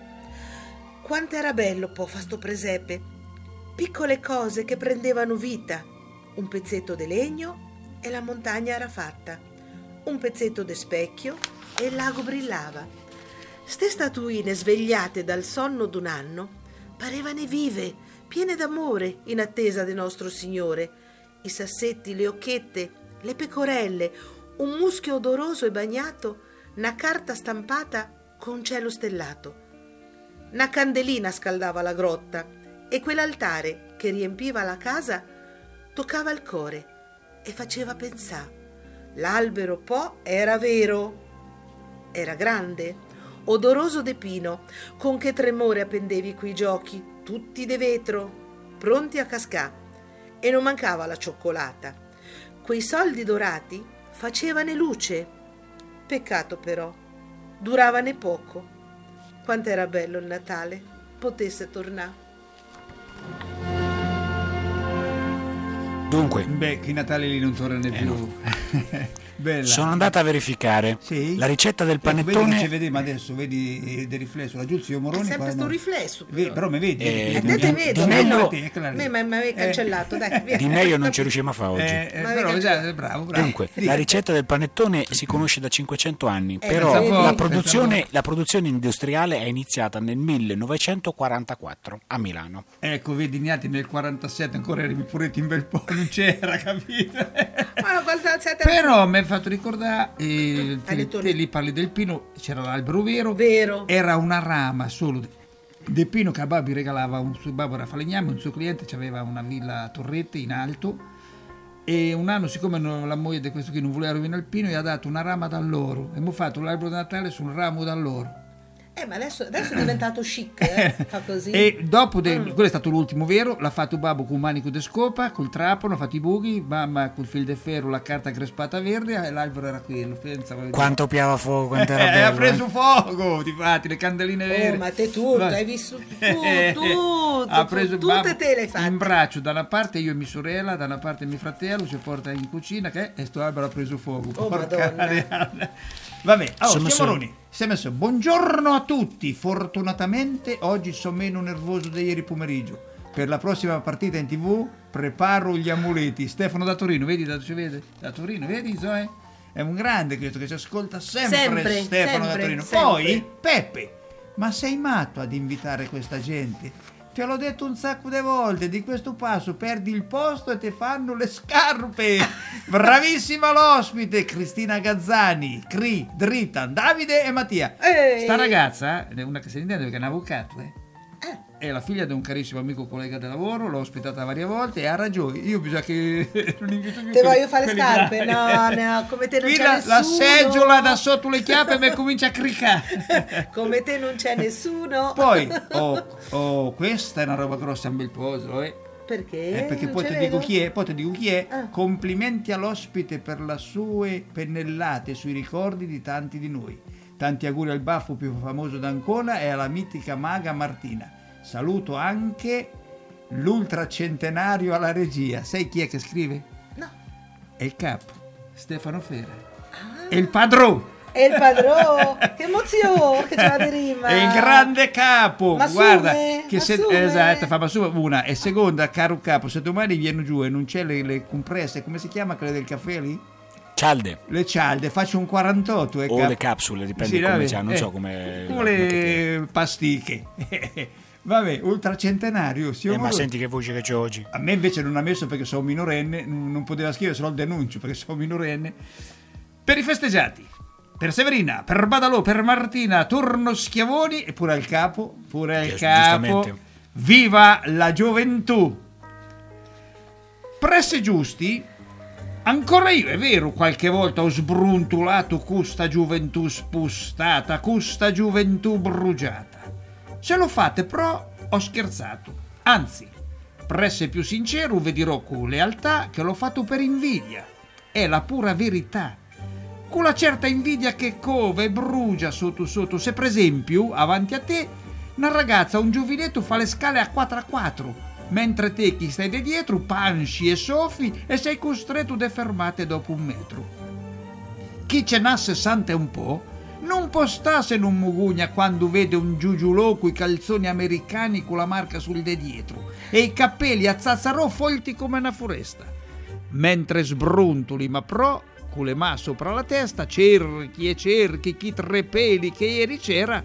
Quanto era bello po' fa sto presepe. Piccole cose che prendevano vita. Un pezzetto di legno e la montagna era fatta. Un pezzetto di specchio e il lago brillava. Ste statuine svegliate dal sonno d'un anno parevano vive, piene d'amore, in attesa del nostro Signore. I sassetti, le occhiette, le pecorelle, un muschio odoroso e bagnato, una carta stampata con cielo stellato. Una candelina scaldava la grotta e quell'altare che riempiva la casa toccava il cuore e faceva pensare. L'albero poi era vero, era grande, odoroso de pino, con che tremore appendevi quei giochi, tutti de vetro, pronti a cascà, e non mancava la cioccolata. Quei soldi dorati facevane luce. Peccato però, duravane poco. Quant'era bello il Natale, potesse tornare. Dunque, che i Natali lì non tornano più. No. Bella. Sono andata a verificare la ricetta del panettone. Vedi, ci vediamo adesso, vedi del riflesso laggiù, zio Moroni. È sempre sto riflesso. Però mi vedi? Te vedo, mi hai cancellato, dai, via. Di meglio non ci riusciamo a fare oggi. Però, bravo. Dunque, la ricetta del panettone si conosce da 500 anni, però la produzione industriale è iniziata nel 1944 a Milano. Ecco, vedi, nati nel 47, ancora eri pure in bel po', non c'era, capito? Però mi hai fatto ricordare, te lì parli del pino, c'era l'albero vero, era una rama solo del pino che a Babbi regalava un suo babbo, era falegname, un suo cliente aveva una villa a Torrette in alto, e un anno, siccome la moglie di questo qui non voleva rovinare il pino, gli ha dato una rama d'alloro e mi ha fatto l'albero di Natale su un ramo d'alloro. Ma adesso è diventato chic, fa così. E dopo, quello è stato l'ultimo vero, l'ha fatto babbo con un manico di scopa, col trapano, ha fatto i buchi, mamma col fil de ferro, la carta crespata verde, e l'albero era quello. Quanto piava fuoco, quanto era bello. Ha preso fuoco, ti fatti, le candeline vere. Ma te tutto, hai visto tutto, ha preso tutte te le fatte. In braccio, da una parte io e mia sorella, da una parte mio fratello, si porta in cucina, e sto albero ha preso fuoco. Oh, Madonna. Vabbè, Moroni, si è messo buongiorno a tutti. Fortunatamente oggi sono meno nervoso di ieri pomeriggio. Per la prossima partita in TV preparo gli amuleti. Stefano da Torino, vedi da Torino, vedi Zoe? È un grande questo che ci ascolta sempre Stefano da Torino. Poi Peppe, ma sei matto ad invitare questa gente? Te l'ho detto un sacco di volte, di questo passo perdi il posto e te fanno le scarpe. Bravissima l'ospite, Cristina Gazzani, Cri, Dritan, Davide e Mattia. Sta ragazza, una che se ne intende perché è un avvocato, è la figlia di un carissimo amico collega di lavoro, l'ho ospitata varie volte e ha ragione. Io bisogna che non invito più. Te voglio fare le scarpe? No, come te non c'è nessuno. La seggiola da sotto le chiappe mi comincia a cricare. Come te non c'è nessuno. Poi, questa è una roba grossa, un bel poso, Perché? Perché poi ti dico chi è. Complimenti all'ospite per le sue pennellate sui ricordi di tanti di noi. Tanti auguri al baffo più famoso d'Ancona e alla mitica maga Martina. Saluto anche l'ultracentenario alla regia. Sai chi è che scrive? No. È il capo, Stefano Fera. È il padrone. È il padrone. Che emozione che ce la derima. È il grande capo. Guarda, esatto, fa una. E seconda, caro capo, se domani viene giù e non c'è le compresse, come si chiama quelle del caffè lì? Cialde. Le cialde, faccio un 48 o le capsule, dipende come c'è, non so come le pastiche. Vabbè, ultracentenario. Ma senti che voce che c'è oggi. A me invece non ha messo perché sono minorenne, non poteva scrivere, se no il denuncio perché sono minorenne. Per i festeggiati, per Severina, per Badalò, per Martina, turno Schiavoni e pure al capo, viva la gioventù. Presse giusti. Ancora io, è vero, qualche volta ho sbruntolato custa gioventù spustata, custa gioventù bruciata. Se lo fate, però, ho scherzato. Anzi, per essere più sincero, vi dirò con lealtà che l'ho fatto per invidia. È la pura verità. Con la certa invidia che cova e brucia sotto. Se per esempio, avanti a te, una ragazza, un giovinetto fa le scale a 4x4, mentre te chi stai di dietro pansci e soffi e sei costretto a fermate dopo 1 metro. Chi ce n'ha 60 e un po' non può sta se non mugugna quando vede un giugiulò coi calzoni americani con la marca sul de dietro e i capelli a zazzarò folti come una foresta. Mentre sbruntoli ma pro, con le mani sopra la testa, cerchi e cerchi chi 3 peli che ieri c'era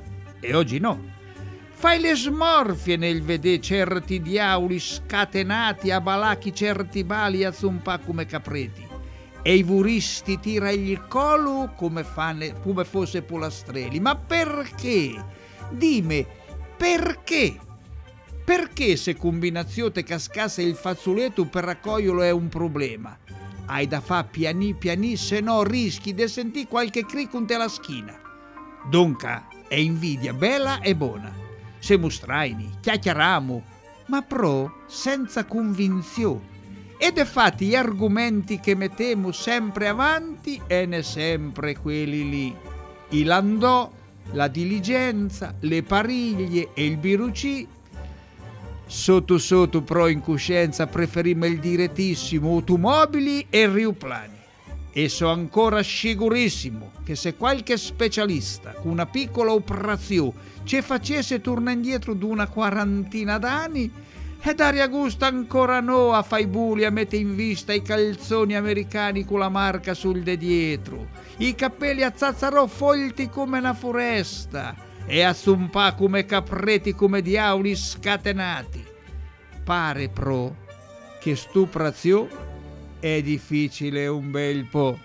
e oggi no. Fai le smorfie nel vedere certi diavoli scatenati a balacchi certi bali a zumpà come capreti, e i vuristi tira il collo come fosse polastrelli. Ma perché? Dimmi, perché? Perché se combinazione cascasse il fazzoletto per raccoglierlo è un problema? Hai da fa piani, se no rischi di sentire qualche cric unte la schina. Donca è invidia bella e buona. Siamo straini, chiacchieriamo, ma pro senza convinzione. Ed infatti gli argomenti che mettiamo sempre avanti e ne sempre quelli lì. I landò, la diligenza, le pariglie e il birucì. Sotto pro in coscienza preferimo il direttissimo automobili e riuplani. E so ancora sicurissimo che se qualche specialista con una piccola operazione ci facesse tornare indietro di una quarantina d'anni, e daria gusto ancora no a fai buli a mettere in vista i calzoni americani con la marca sul de dietro, i capelli a zazzarò folti come una foresta e a zumpà come capreti come diavoli scatenati. Pare pro che stuprazio è difficile un bel po'.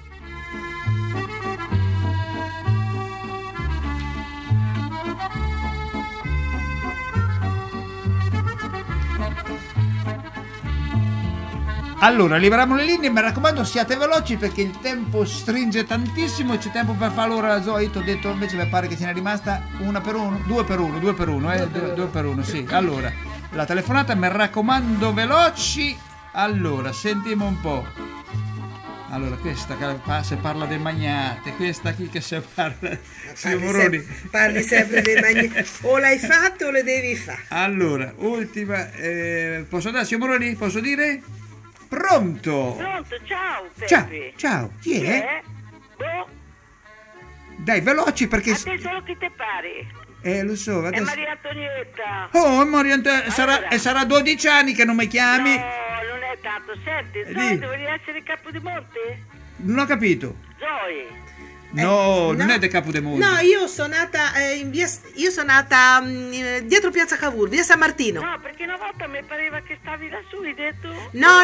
Allora, liberiamo le linee, mi raccomando siate veloci perché il tempo stringe tantissimo e c'è tempo per fare l'ora Zoe. Ti ho detto invece mi pare che ce n'è rimasta una per uno, due per uno, sì. Allora, la telefonata mi raccomando veloci. Allora, sentiamo un po'. Allora, questa se parla dei magnate, questa qui che se parla parli sempre dei magnate. O l'hai fatto o le devi fare. Allora, ultima, posso andare, signor Moroni? Posso dire? Pronto, ciao Peppe. Ciao, chi è? Boh. Dai, veloci perché... A te solo chi te pare. Lo so, adesso... È Maria Antonietta. Oh, Maria Antonietta, allora. sarà 12 anni che non mi chiami? No, non è tanto, senti, Zoe, dovevi essere Capodimonte? Non ho capito. Zoe. No, non è del Capodemonte. No, io sono nata in via. Io sono nata dietro Piazza Cavour, via San Martino. No, perché una volta mi pareva che stavi lassù, hai detto? No.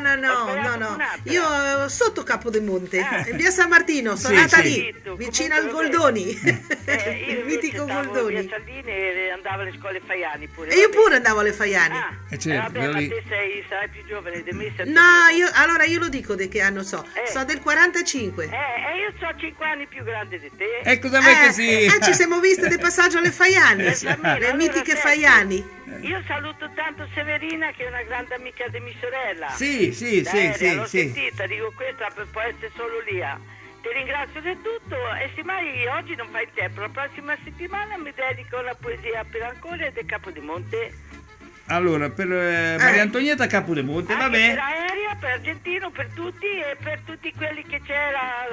Io sotto Capodemonte, in via San Martino, sono nata lì, vicino al Goldoni. Il mitico Goldoni. Via Saldini e andavo alle scuole Faiani pure. E io pure andavo alle Faiani. Certo, vabbè, ma te sarai più giovane di me. No, io lo dico di che anno so. So del 45. Io so 5 anni più grande di te. E cosa vuoi che sì? Ci siamo viste del passaggio alle Faiani, le mitiche Faiani. Io saluto tanto Severina che è una grande amica di mia sorella. Sì. L'ho sentita, dico questa può essere solo lì. Ti ringrazio di tutto e se mai oggi non fai tempo, la prossima settimana mi dedico alla poesia per Ancona e del Capodimonte. Allora, per Maria Antonietta Capodemonte, vabbè. Per Aerea, per Argentino, per tutti e per tutti quelli che c'era...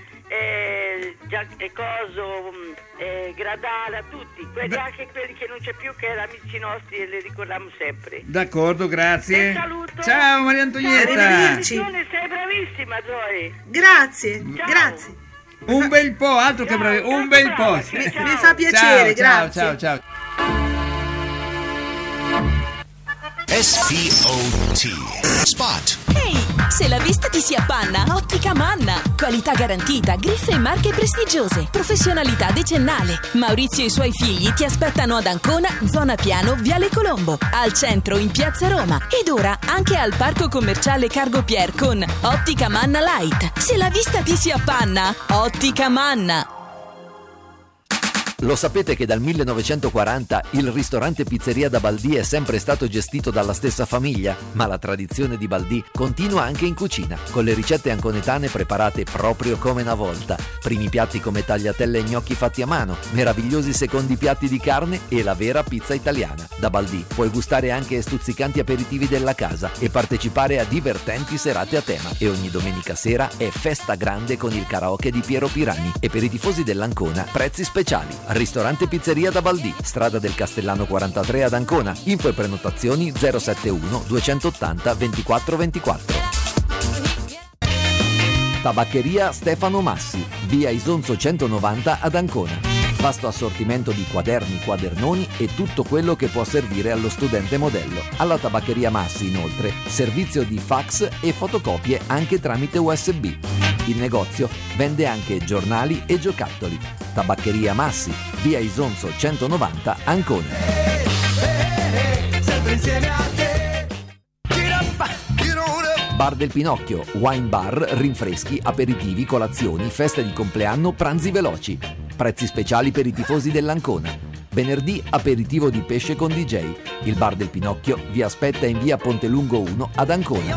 Gradala, tutti quelli, anche quelli che non c'è più, che erano amici nostri e li ricordiamo sempre. D'accordo, grazie. Ti saluto. Ciao Maria Antonietta. Arrivederci. Sei bravissima, Zoe. Grazie. Un bel po', altro che bravi, un bel po'. Mi fa piacere, grazie. Ciao. SPOT Spot. Ehi, se la vista ti si appanna, Ottica Manna. Qualità garantita, griffe e marche prestigiose, professionalità decennale. Maurizio e i suoi figli ti aspettano ad Ancona, zona Piano, Viale Colombo, al centro in Piazza Roma ed ora anche al parco commerciale Cargo Pier con Ottica Manna Light. Se la vista ti si appanna, Ottica Manna. Lo sapete che dal 1940 il ristorante Pizzeria da Baldì è sempre stato gestito dalla stessa famiglia? Ma la tradizione di Baldì continua anche in cucina, con le ricette anconetane preparate proprio come una volta. Primi piatti come tagliatelle e gnocchi fatti a mano, meravigliosi secondi piatti di carne e la vera pizza italiana. Da Baldì puoi gustare anche stuzzicanti aperitivi della casa e partecipare a divertenti serate a tema. E ogni domenica sera è festa grande con il karaoke di Piero Piragni. E per i tifosi dell'Ancona, prezzi speciali. Ristorante Pizzeria da Baldì, strada del Castellano 43 ad Ancona. Info e prenotazioni 071 280 24 24. Tabaccheria Stefano Massi, via Isonzo 190 ad Ancona. Vasto assortimento di quaderni, quadernoni e tutto quello che può servire allo studente modello. Alla Tabaccheria Massi, inoltre, servizio di fax e fotocopie anche tramite USB. Il negozio vende anche giornali e giocattoli. Tabaccheria Massi, via Isonzo 190, Ancona. Sempre insieme a te. Bar del Pinocchio, wine bar, rinfreschi, aperitivi, colazioni, feste di compleanno, pranzi veloci. Prezzi speciali per i tifosi dell'Ancona. Venerdì aperitivo di pesce con DJ. Il Bar del Pinocchio vi aspetta in via Pontelungo 1 ad Ancona.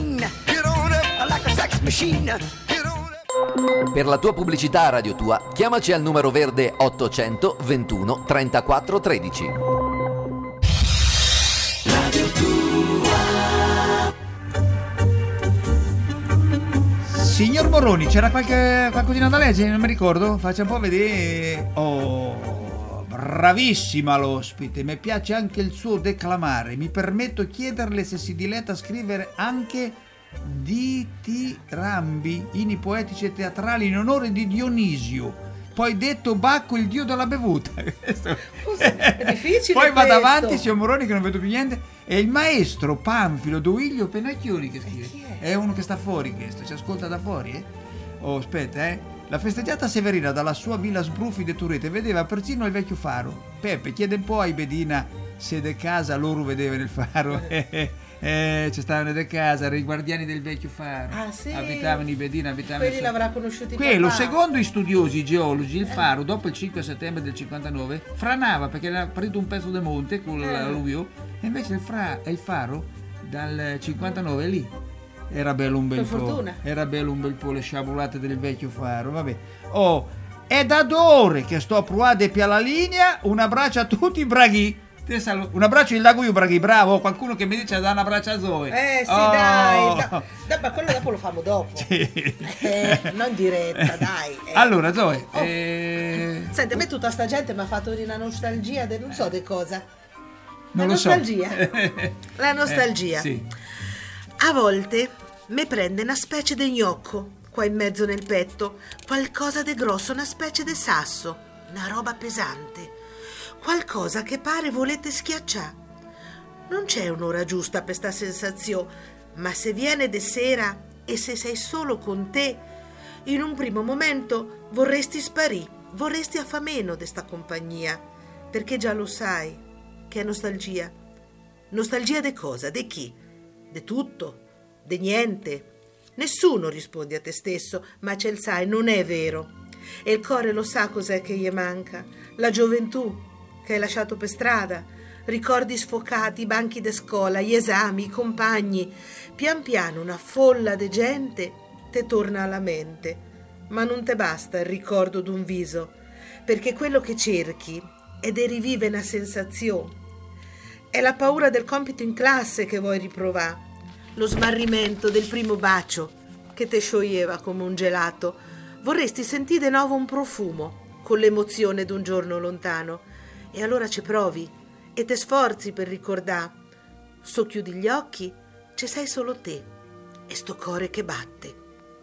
Per la tua pubblicità a Radio Tua, chiamaci al numero verde 800 21 34 13. Radio Tua. Signor Moroni, c'era qualcosina da leggere? Non mi ricordo. Faccia un po' vedere. Oh, bravissima l'ospite. Mi piace anche il suo declamare. Mi permetto chiederle se si diletta a scrivere anche ditirambi, inni poetici e teatrali in onore di Dionisio, poi detto Bacco, il dio della bevuta. È difficile. Poi vado questo. avanti, signor Moroni, che non vedo più niente. È il maestro Panfilo Duilio Penacchioni che scrive. È uno che sta fuori questo, ci ascolta da fuori, Oh, aspetta, La festeggiata Severina dalla sua villa Sbruffi de Turrete vedeva persino il vecchio faro. Peppe chiede un po' ai Bedina se de casa loro vedevano il faro. C'è stavano de casa, i guardiani del vecchio faro. Ah, sì? Abitavano i Bedina, Quelli l'avrà conosciuti quello, papà. secondo gli studiosi, i geologi, il faro dopo il 5 settembre del 59 franava perché era partito un pezzo del monte con l'alluvio, e invece il faro dal 59 è lì. Era bello un bel po'. Era bello un bel po' le sciabulate del vecchio faro, vabbè. Oh, è da ore che sto a provare più alla linea. Un abbraccio a tutti i braghi. Un abbraccio il lago io braghi, bravo, qualcuno che mi dice da un abbraccio a Zoe. Sì, dai, ma quello dopo lo famo dopo. Sì. Non in diretta, dai. Allora, Zoe, Senti, a me tutta sta gente mi ha fatto una nostalgia non so di cosa. Non la lo so. nostalgia. La nostalgia. Sì. A volte mi prende una specie di gnocco qua in mezzo nel petto, qualcosa di grosso, una specie di sasso, una roba pesante, qualcosa che pare volete schiacciare. Non c'è un'ora giusta per sta sensazione, ma se viene de sera e se sei solo con te, in un primo momento vorresti sparì, vorresti a fa meno de sta compagnia, perché già lo sai che è nostalgia. Nostalgia de cosa? De chi? De tutto? De niente? Nessuno rispondi a te stesso, ma ce il sai, non è vero. E il cuore lo sa cos'è che gli manca. La gioventù che hai lasciato per strada, ricordi sfocati, i banchi de scuola, gli esami, i compagni. Pian piano una folla de gente te torna alla mente, ma non te basta il ricordo d'un viso, perché quello che cerchi è de rivive una sensazione. È la paura del compito in classe che vuoi riprovare, lo smarrimento del primo bacio che te scioglieva come un gelato. Vorresti sentire de nuovo un profumo con l'emozione d'un giorno lontano, e allora ci provi e te sforzi per ricordare. Socchiudi gli occhi, ci sei solo te e sto cuore che batte.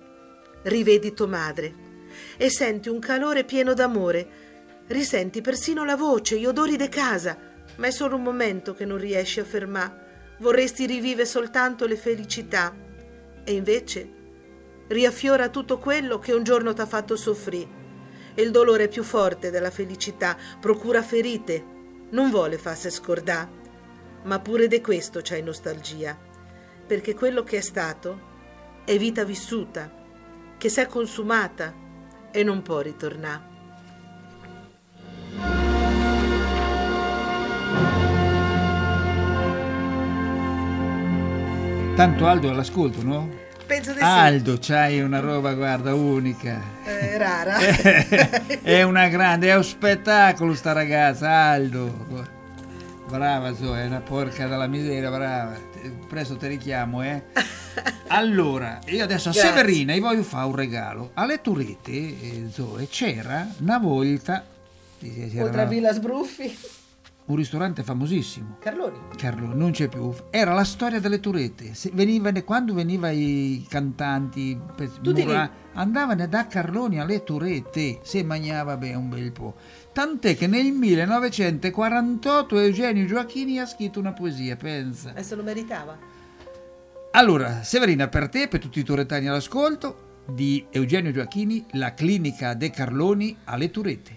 Rivedi tua madre e senti un calore pieno d'amore, risenti persino la voce, gli odori de casa, ma è solo un momento che non riesci a fermare. Vorresti rivivere soltanto le felicità, e invece riaffiora tutto quello che un giorno t'ha fatto soffrire. E il dolore è più forte della felicità, procura ferite, non vuole farsi scordare. Ma pure di questo c'hai nostalgia, perché quello che è stato è vita vissuta, che s'è consumata e non può ritornare. Tanto Aldo è all'ascolto, no? Penso di sì. Aldo, c'hai una roba, guarda, unica. Rara. È una grande, è un spettacolo sta ragazza, Aldo. Brava Zoe, è una porca della miseria, brava. Presto ti richiamo, Allora, io adesso a Severina gli voglio fare un regalo. Alle Turrete, Zoe, c'era una volta... Oltre a Villa Sbruffi. un ristorante famosissimo. Carloni, non c'è più. Era la storia delle turete. Quando veniva i cantanti, andavano da Carloni alle turete, si mangiava bene un bel po'. Tant'è che nel 1948 Eugenio Gioacchini ha scritto una poesia, pensa. E se lo meritava. Allora, Severina, per te e per tutti i turetani all'ascolto, di Eugenio Gioacchini, La clinica de Carloni alle turete.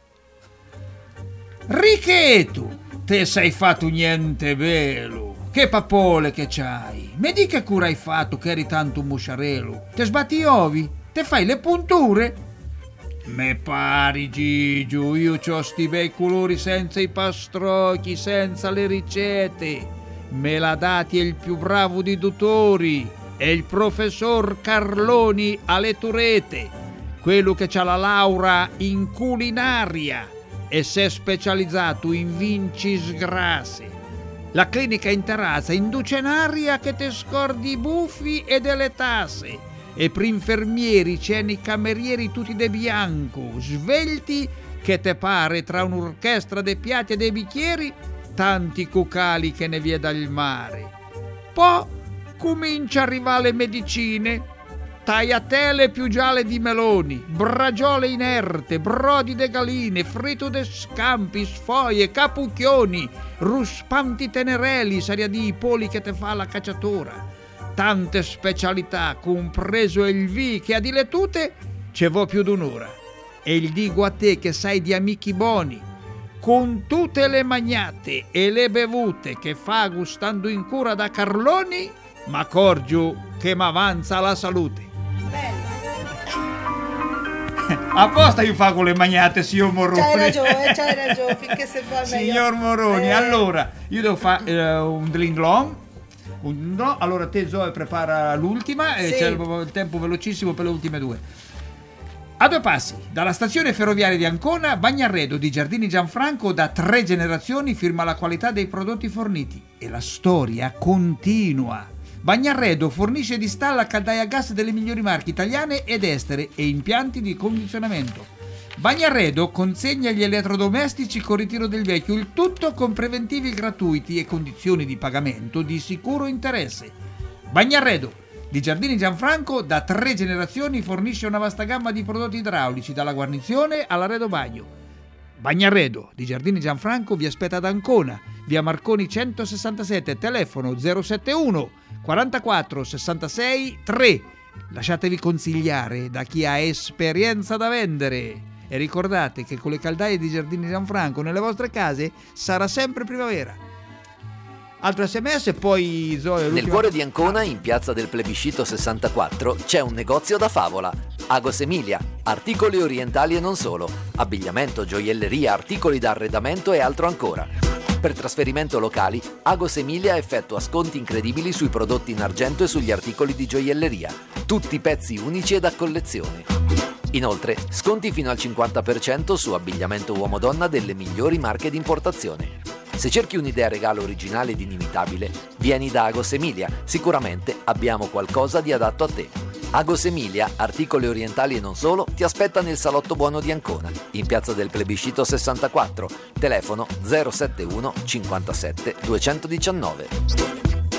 Richetu, te sei fatto niente bello, che papole che c'hai, me di che cura hai fatto che eri tanto musciarello, te sbatti i ovi, te fai le punture? Me pari Gigio, io c'ho sti bei colori senza i pastrocchi, senza le ricette, me l'ha dati il più bravo di dottori, è il professor Carloni alle turete, quello che c'ha la laurea in culinaria e si è specializzato in vincis grasse. La clinica in terrazza induce in aria che te scordi i buffi e delle tasse, e per infermieri c'è i camerieri tutti de bianco, svelti che te pare tra un'orchestra de piatti e dei bicchieri tanti cucali che ne vie dal mare. Poi comincia a arrivare le medicine, tagliatelle più gialle di meloni, bragiole inerte, brodi de galline, fritto de scampi, sfoglie, capucchioni, ruspanti tenerelli, saria di poli che te fa la cacciatora. Tante specialità, compreso il vi che a dile tutte ce vo più d'un'ora. E il dico a te che sai di amici buoni, con tutte le magnate e le bevute che fa gustando in cura da Carloni, m'accorgio che m'avanza la salute. Apposta io fa con le magnate, signor Moroni. C'hai ragione, finché se fa meglio. Signor Moroni, allora, io devo fare un dlinglong. Allora te Zoe prepara l'ultima e c'è il tempo velocissimo per le ultime due. A due passi dalla stazione ferroviaria di Ancona, Bagnarredo di Giardini Gianfranco da 3 generazioni firma la qualità dei prodotti forniti e la storia continua. Bagnarredo fornisce ed installa caldaie a gas delle migliori marche italiane ed estere e impianti di condizionamento. Bagnarredo consegna gli elettrodomestici con ritiro del vecchio, il tutto con preventivi gratuiti e condizioni di pagamento di sicuro interesse. Bagnarredo di Giardini Gianfranco da 3 generazioni fornisce una vasta gamma di prodotti idraulici, dalla guarnizione all'arredo bagno. Bagnarredo di Giardini Gianfranco vi aspetta ad Ancona, via Marconi 167, telefono 071 44 66 3. Lasciatevi consigliare da chi ha esperienza da vendere e ricordate che con le caldaie di Giardini Gianfranco nelle vostre case sarà sempre primavera. Altro sms e poi Zoe. Nel cuore di Ancona, in piazza del Plebiscito 64, c'è un negozio da favola. Agos Emilia, articoli orientali e non solo, abbigliamento, gioielleria, articoli da arredamento e altro ancora. Per trasferimento locali, Agos Emilia effettua sconti incredibili sui prodotti in argento e sugli articoli di gioielleria, tutti pezzi unici e da collezione. Inoltre, sconti fino al 50% su abbigliamento uomo-donna delle migliori marche di importazione. Se cerchi un'idea regalo originale ed inimitabile, vieni da Agos Emilia, sicuramente abbiamo qualcosa di adatto a te. Agos Emilia, articoli orientali e non solo, ti aspetta nel salotto buono di Ancona, in piazza del Plebiscito 64, telefono 071 57 219.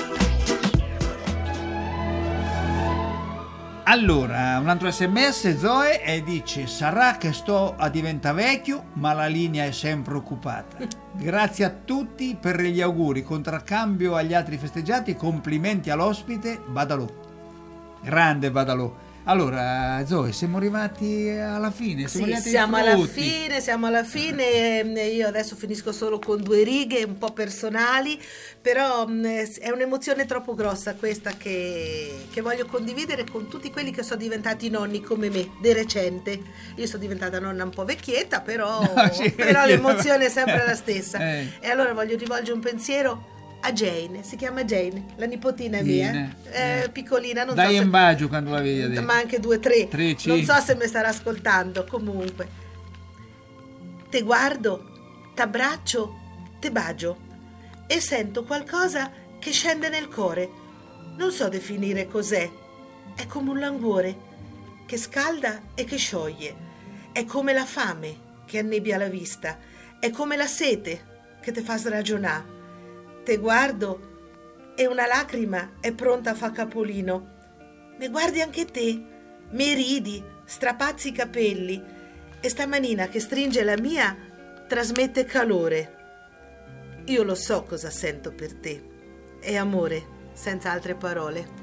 Allora, un altro sms Zoe e dice: sarà che sto a diventare vecchio, ma la linea è sempre occupata. Grazie a tutti per gli auguri, contraccambio agli altri festeggiati, complimenti all'ospite Badalò. Grande Badalò. Allora Zoe, siamo arrivati alla fine. Siamo alla fine. Io adesso finisco solo con 2 righe un po' personali, però è un'emozione troppo grossa questa che voglio condividere con tutti quelli che sono diventati nonni come me, di recente. Io sono diventata nonna un po' vecchietta, però l'emozione è sempre la stessa. E allora voglio rivolgere un pensiero a Jane, si chiama Jane, la nipotina mia, piccolina, non dai so se... un bacio quando la vedi, ma anche 2 3, non so se mi starà ascoltando. Comunque te guardo, t'abbraccio, te bagio e sento qualcosa che scende nel cuore, non so definire cos'è, è come un languore che scalda e che scioglie, è come la fame che annebbia la vista, è come la sete che te fa ragionare. Te guardo e una lacrima è pronta a fa capolino. Mi guardi anche te, mi ridi, strapazzi i capelli e sta manina che stringe la mia trasmette calore. Io lo so cosa sento per te. È amore, senza altre parole.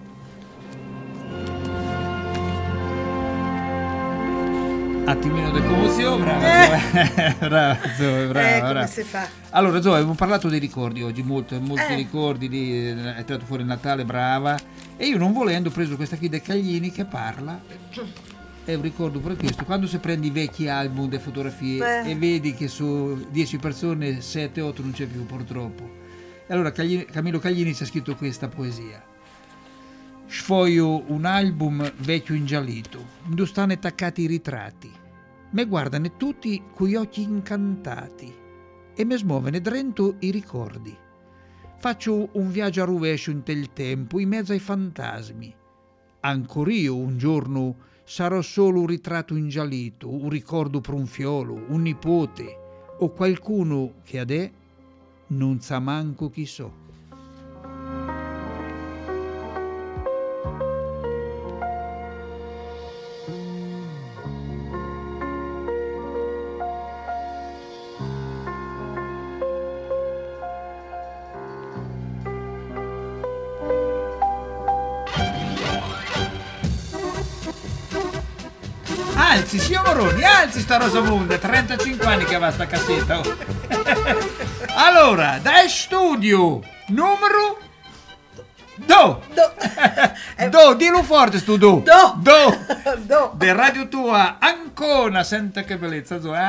Attimino di commozione, brava Zoe. Come si fa? Allora Zoe, abbiamo parlato dei ricordi oggi, molti ricordi, hai tirato fuori il Natale, brava, e io non volendo ho preso questa qui dei Caglini che parla, è un ricordo per questo, quando si prendi i vecchi album di fotografie e vedi che su 10 persone 7-8 non c'è più purtroppo, e allora Camillo Caglini ci ha scritto questa poesia. Sfoglio un album vecchio ingiallito, dove stanno attaccati i ritratti. Me guardano tutti coi occhi incantati e me smuovono dentro i ricordi. Faccio un viaggio a rovescio in tel tempo, in mezzo ai fantasmi. Ancora io un giorno sarò solo un ritratto ingiallito, un ricordo per un fiolo, un nipote o qualcuno che adè non sa manco chi so. Alzi, signor Moroni, alzi sta Rosamonda, 35 anni che va sta cassetta. Oh. Allora, dai studio, numero... dillo forte sto do. De Radio Tua, Ancona, senta che bellezza, Zoe,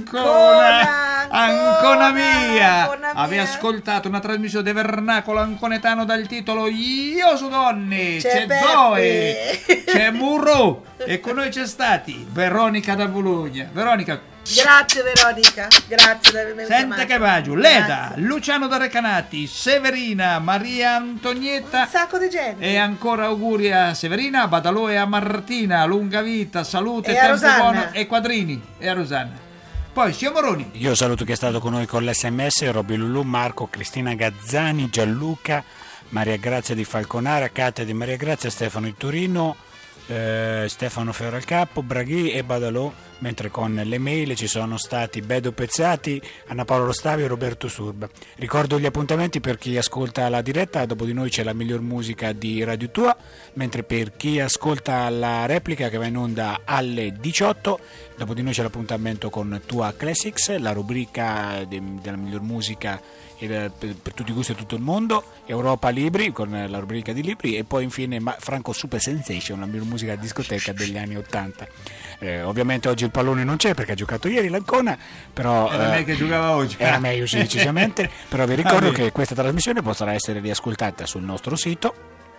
Ancona mia. Avevi ascoltato una trasmissione di Vernacolo anconetano dal titolo Io su donne, c'è Zoe, c'è Murro e con noi c'è stati Veronica da Bologna. Veronica, grazie Veronica, grazie di avermi chiamato. Senta che baggio, Leda, Luciano da Recanati, Severina, Maria Antonietta, un sacco di gente. E ancora auguri a Severina, a Badalò e a Martina, lunga vita, salute, e tempo buono e quadrini, e a Rosanna. Poi signor Moroni. Io saluto chi è stato con noi con l'SMS, Robby Lulù, Marco, Cristina Gazzani, Gianluca, Maria Grazia di Falconara, Katia di Maria Grazia, Stefano di Torino, Stefano Fioralcapo, Braghi e Badalò, mentre con le mail ci sono stati Bedo Pezzati, Anna Paolo Rostavio e Roberto Surba. Ricordo gli appuntamenti per chi ascolta la diretta: dopo di noi c'è la miglior musica di Radio Tua, mentre per chi ascolta la replica che va in onda alle 18, dopo di noi c'è l'appuntamento con Tua Classics, la rubrica della miglior musica per tutti i gusti e tutto il mondo, Europa Libri con la rubrica di libri, e poi infine Franco Super Sensation, la miglior musica discoteca degli anni 80. Ovviamente oggi il pallone non c'è perché ha giocato ieri l'Ancona, però era me che giocava oggi, era meglio sì, decisamente. Però vi ricordo che questa trasmissione potrà essere riascoltata sul nostro sito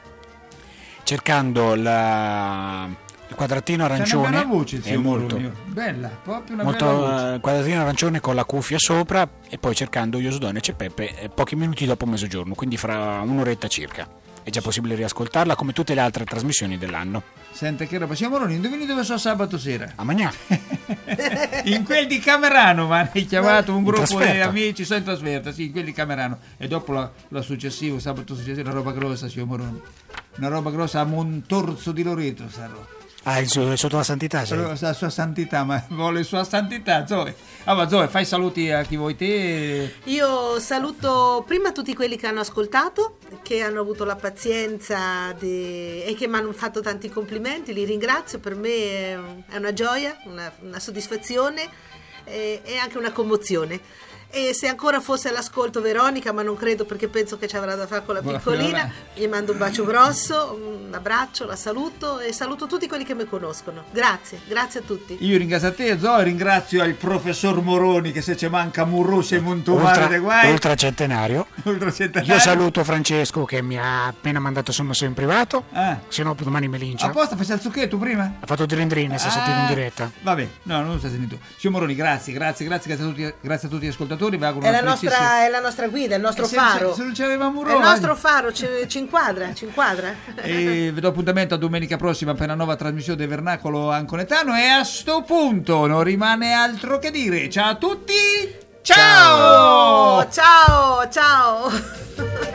cercando il quadratino arancione. C'è una voce, è molto bella, proprio una molto bella voce. Quadratino arancione con la cuffia sopra, e poi cercando Io su donne c'è Peppe pochi minuti dopo mezzogiorno, quindi fra un'oretta circa. È già possibile riascoltarla come tutte le altre trasmissioni dell'anno. Senta che roba, siamo Moroni, indovini dove sono sabato sera? A Magnà. In quel di Camerano, ma hai chiamato un gruppo di amici, sono in trasferta, sì, in quel di Camerano. E dopo la successivo, sabato successivo, una roba grossa, signor Moroni. Una roba grossa a Montorzo di Loreto, sarò. Ah, sotto la santità, sì. La sua santità, ma vuole sua santità, Zoe. Ma Zoe, fai saluti a chi vuoi te. Io saluto prima tutti quelli che hanno ascoltato, che hanno avuto la pazienza e che mi hanno fatto tanti complimenti, li ringrazio, per me è una gioia, una soddisfazione e anche una commozione. E se ancora fosse all'ascolto Veronica, ma non credo perché penso che ci avrà da fare con la piccolina, gli mando un bacio grosso, un abbraccio, la saluto e saluto tutti quelli che mi conoscono. Grazie a tutti. Io ringrazio a te Zoe, ringrazio il professor Moroni che se ci manca Murro sei montumare de guai. Ultra centenario. Io saluto Francesco che mi ha appena mandato sommasso in privato, se no domani me lincia. Apposta, fai il zucchetto prima? Ha fatto drindrine, si è sentito in diretta. Vabbè, no, non si è sentito. Signor Moroni, grazie a tutti gli ascoltatori. È la nostra guida, il nostro faro. Se non c'avevamo il nostro faro ci inquadra. E vi do appuntamento a domenica prossima per una nuova trasmissione del Vernacolo Anconetano, e a sto punto non rimane altro che dire ciao a tutti. Ciao! Ciao, ciao.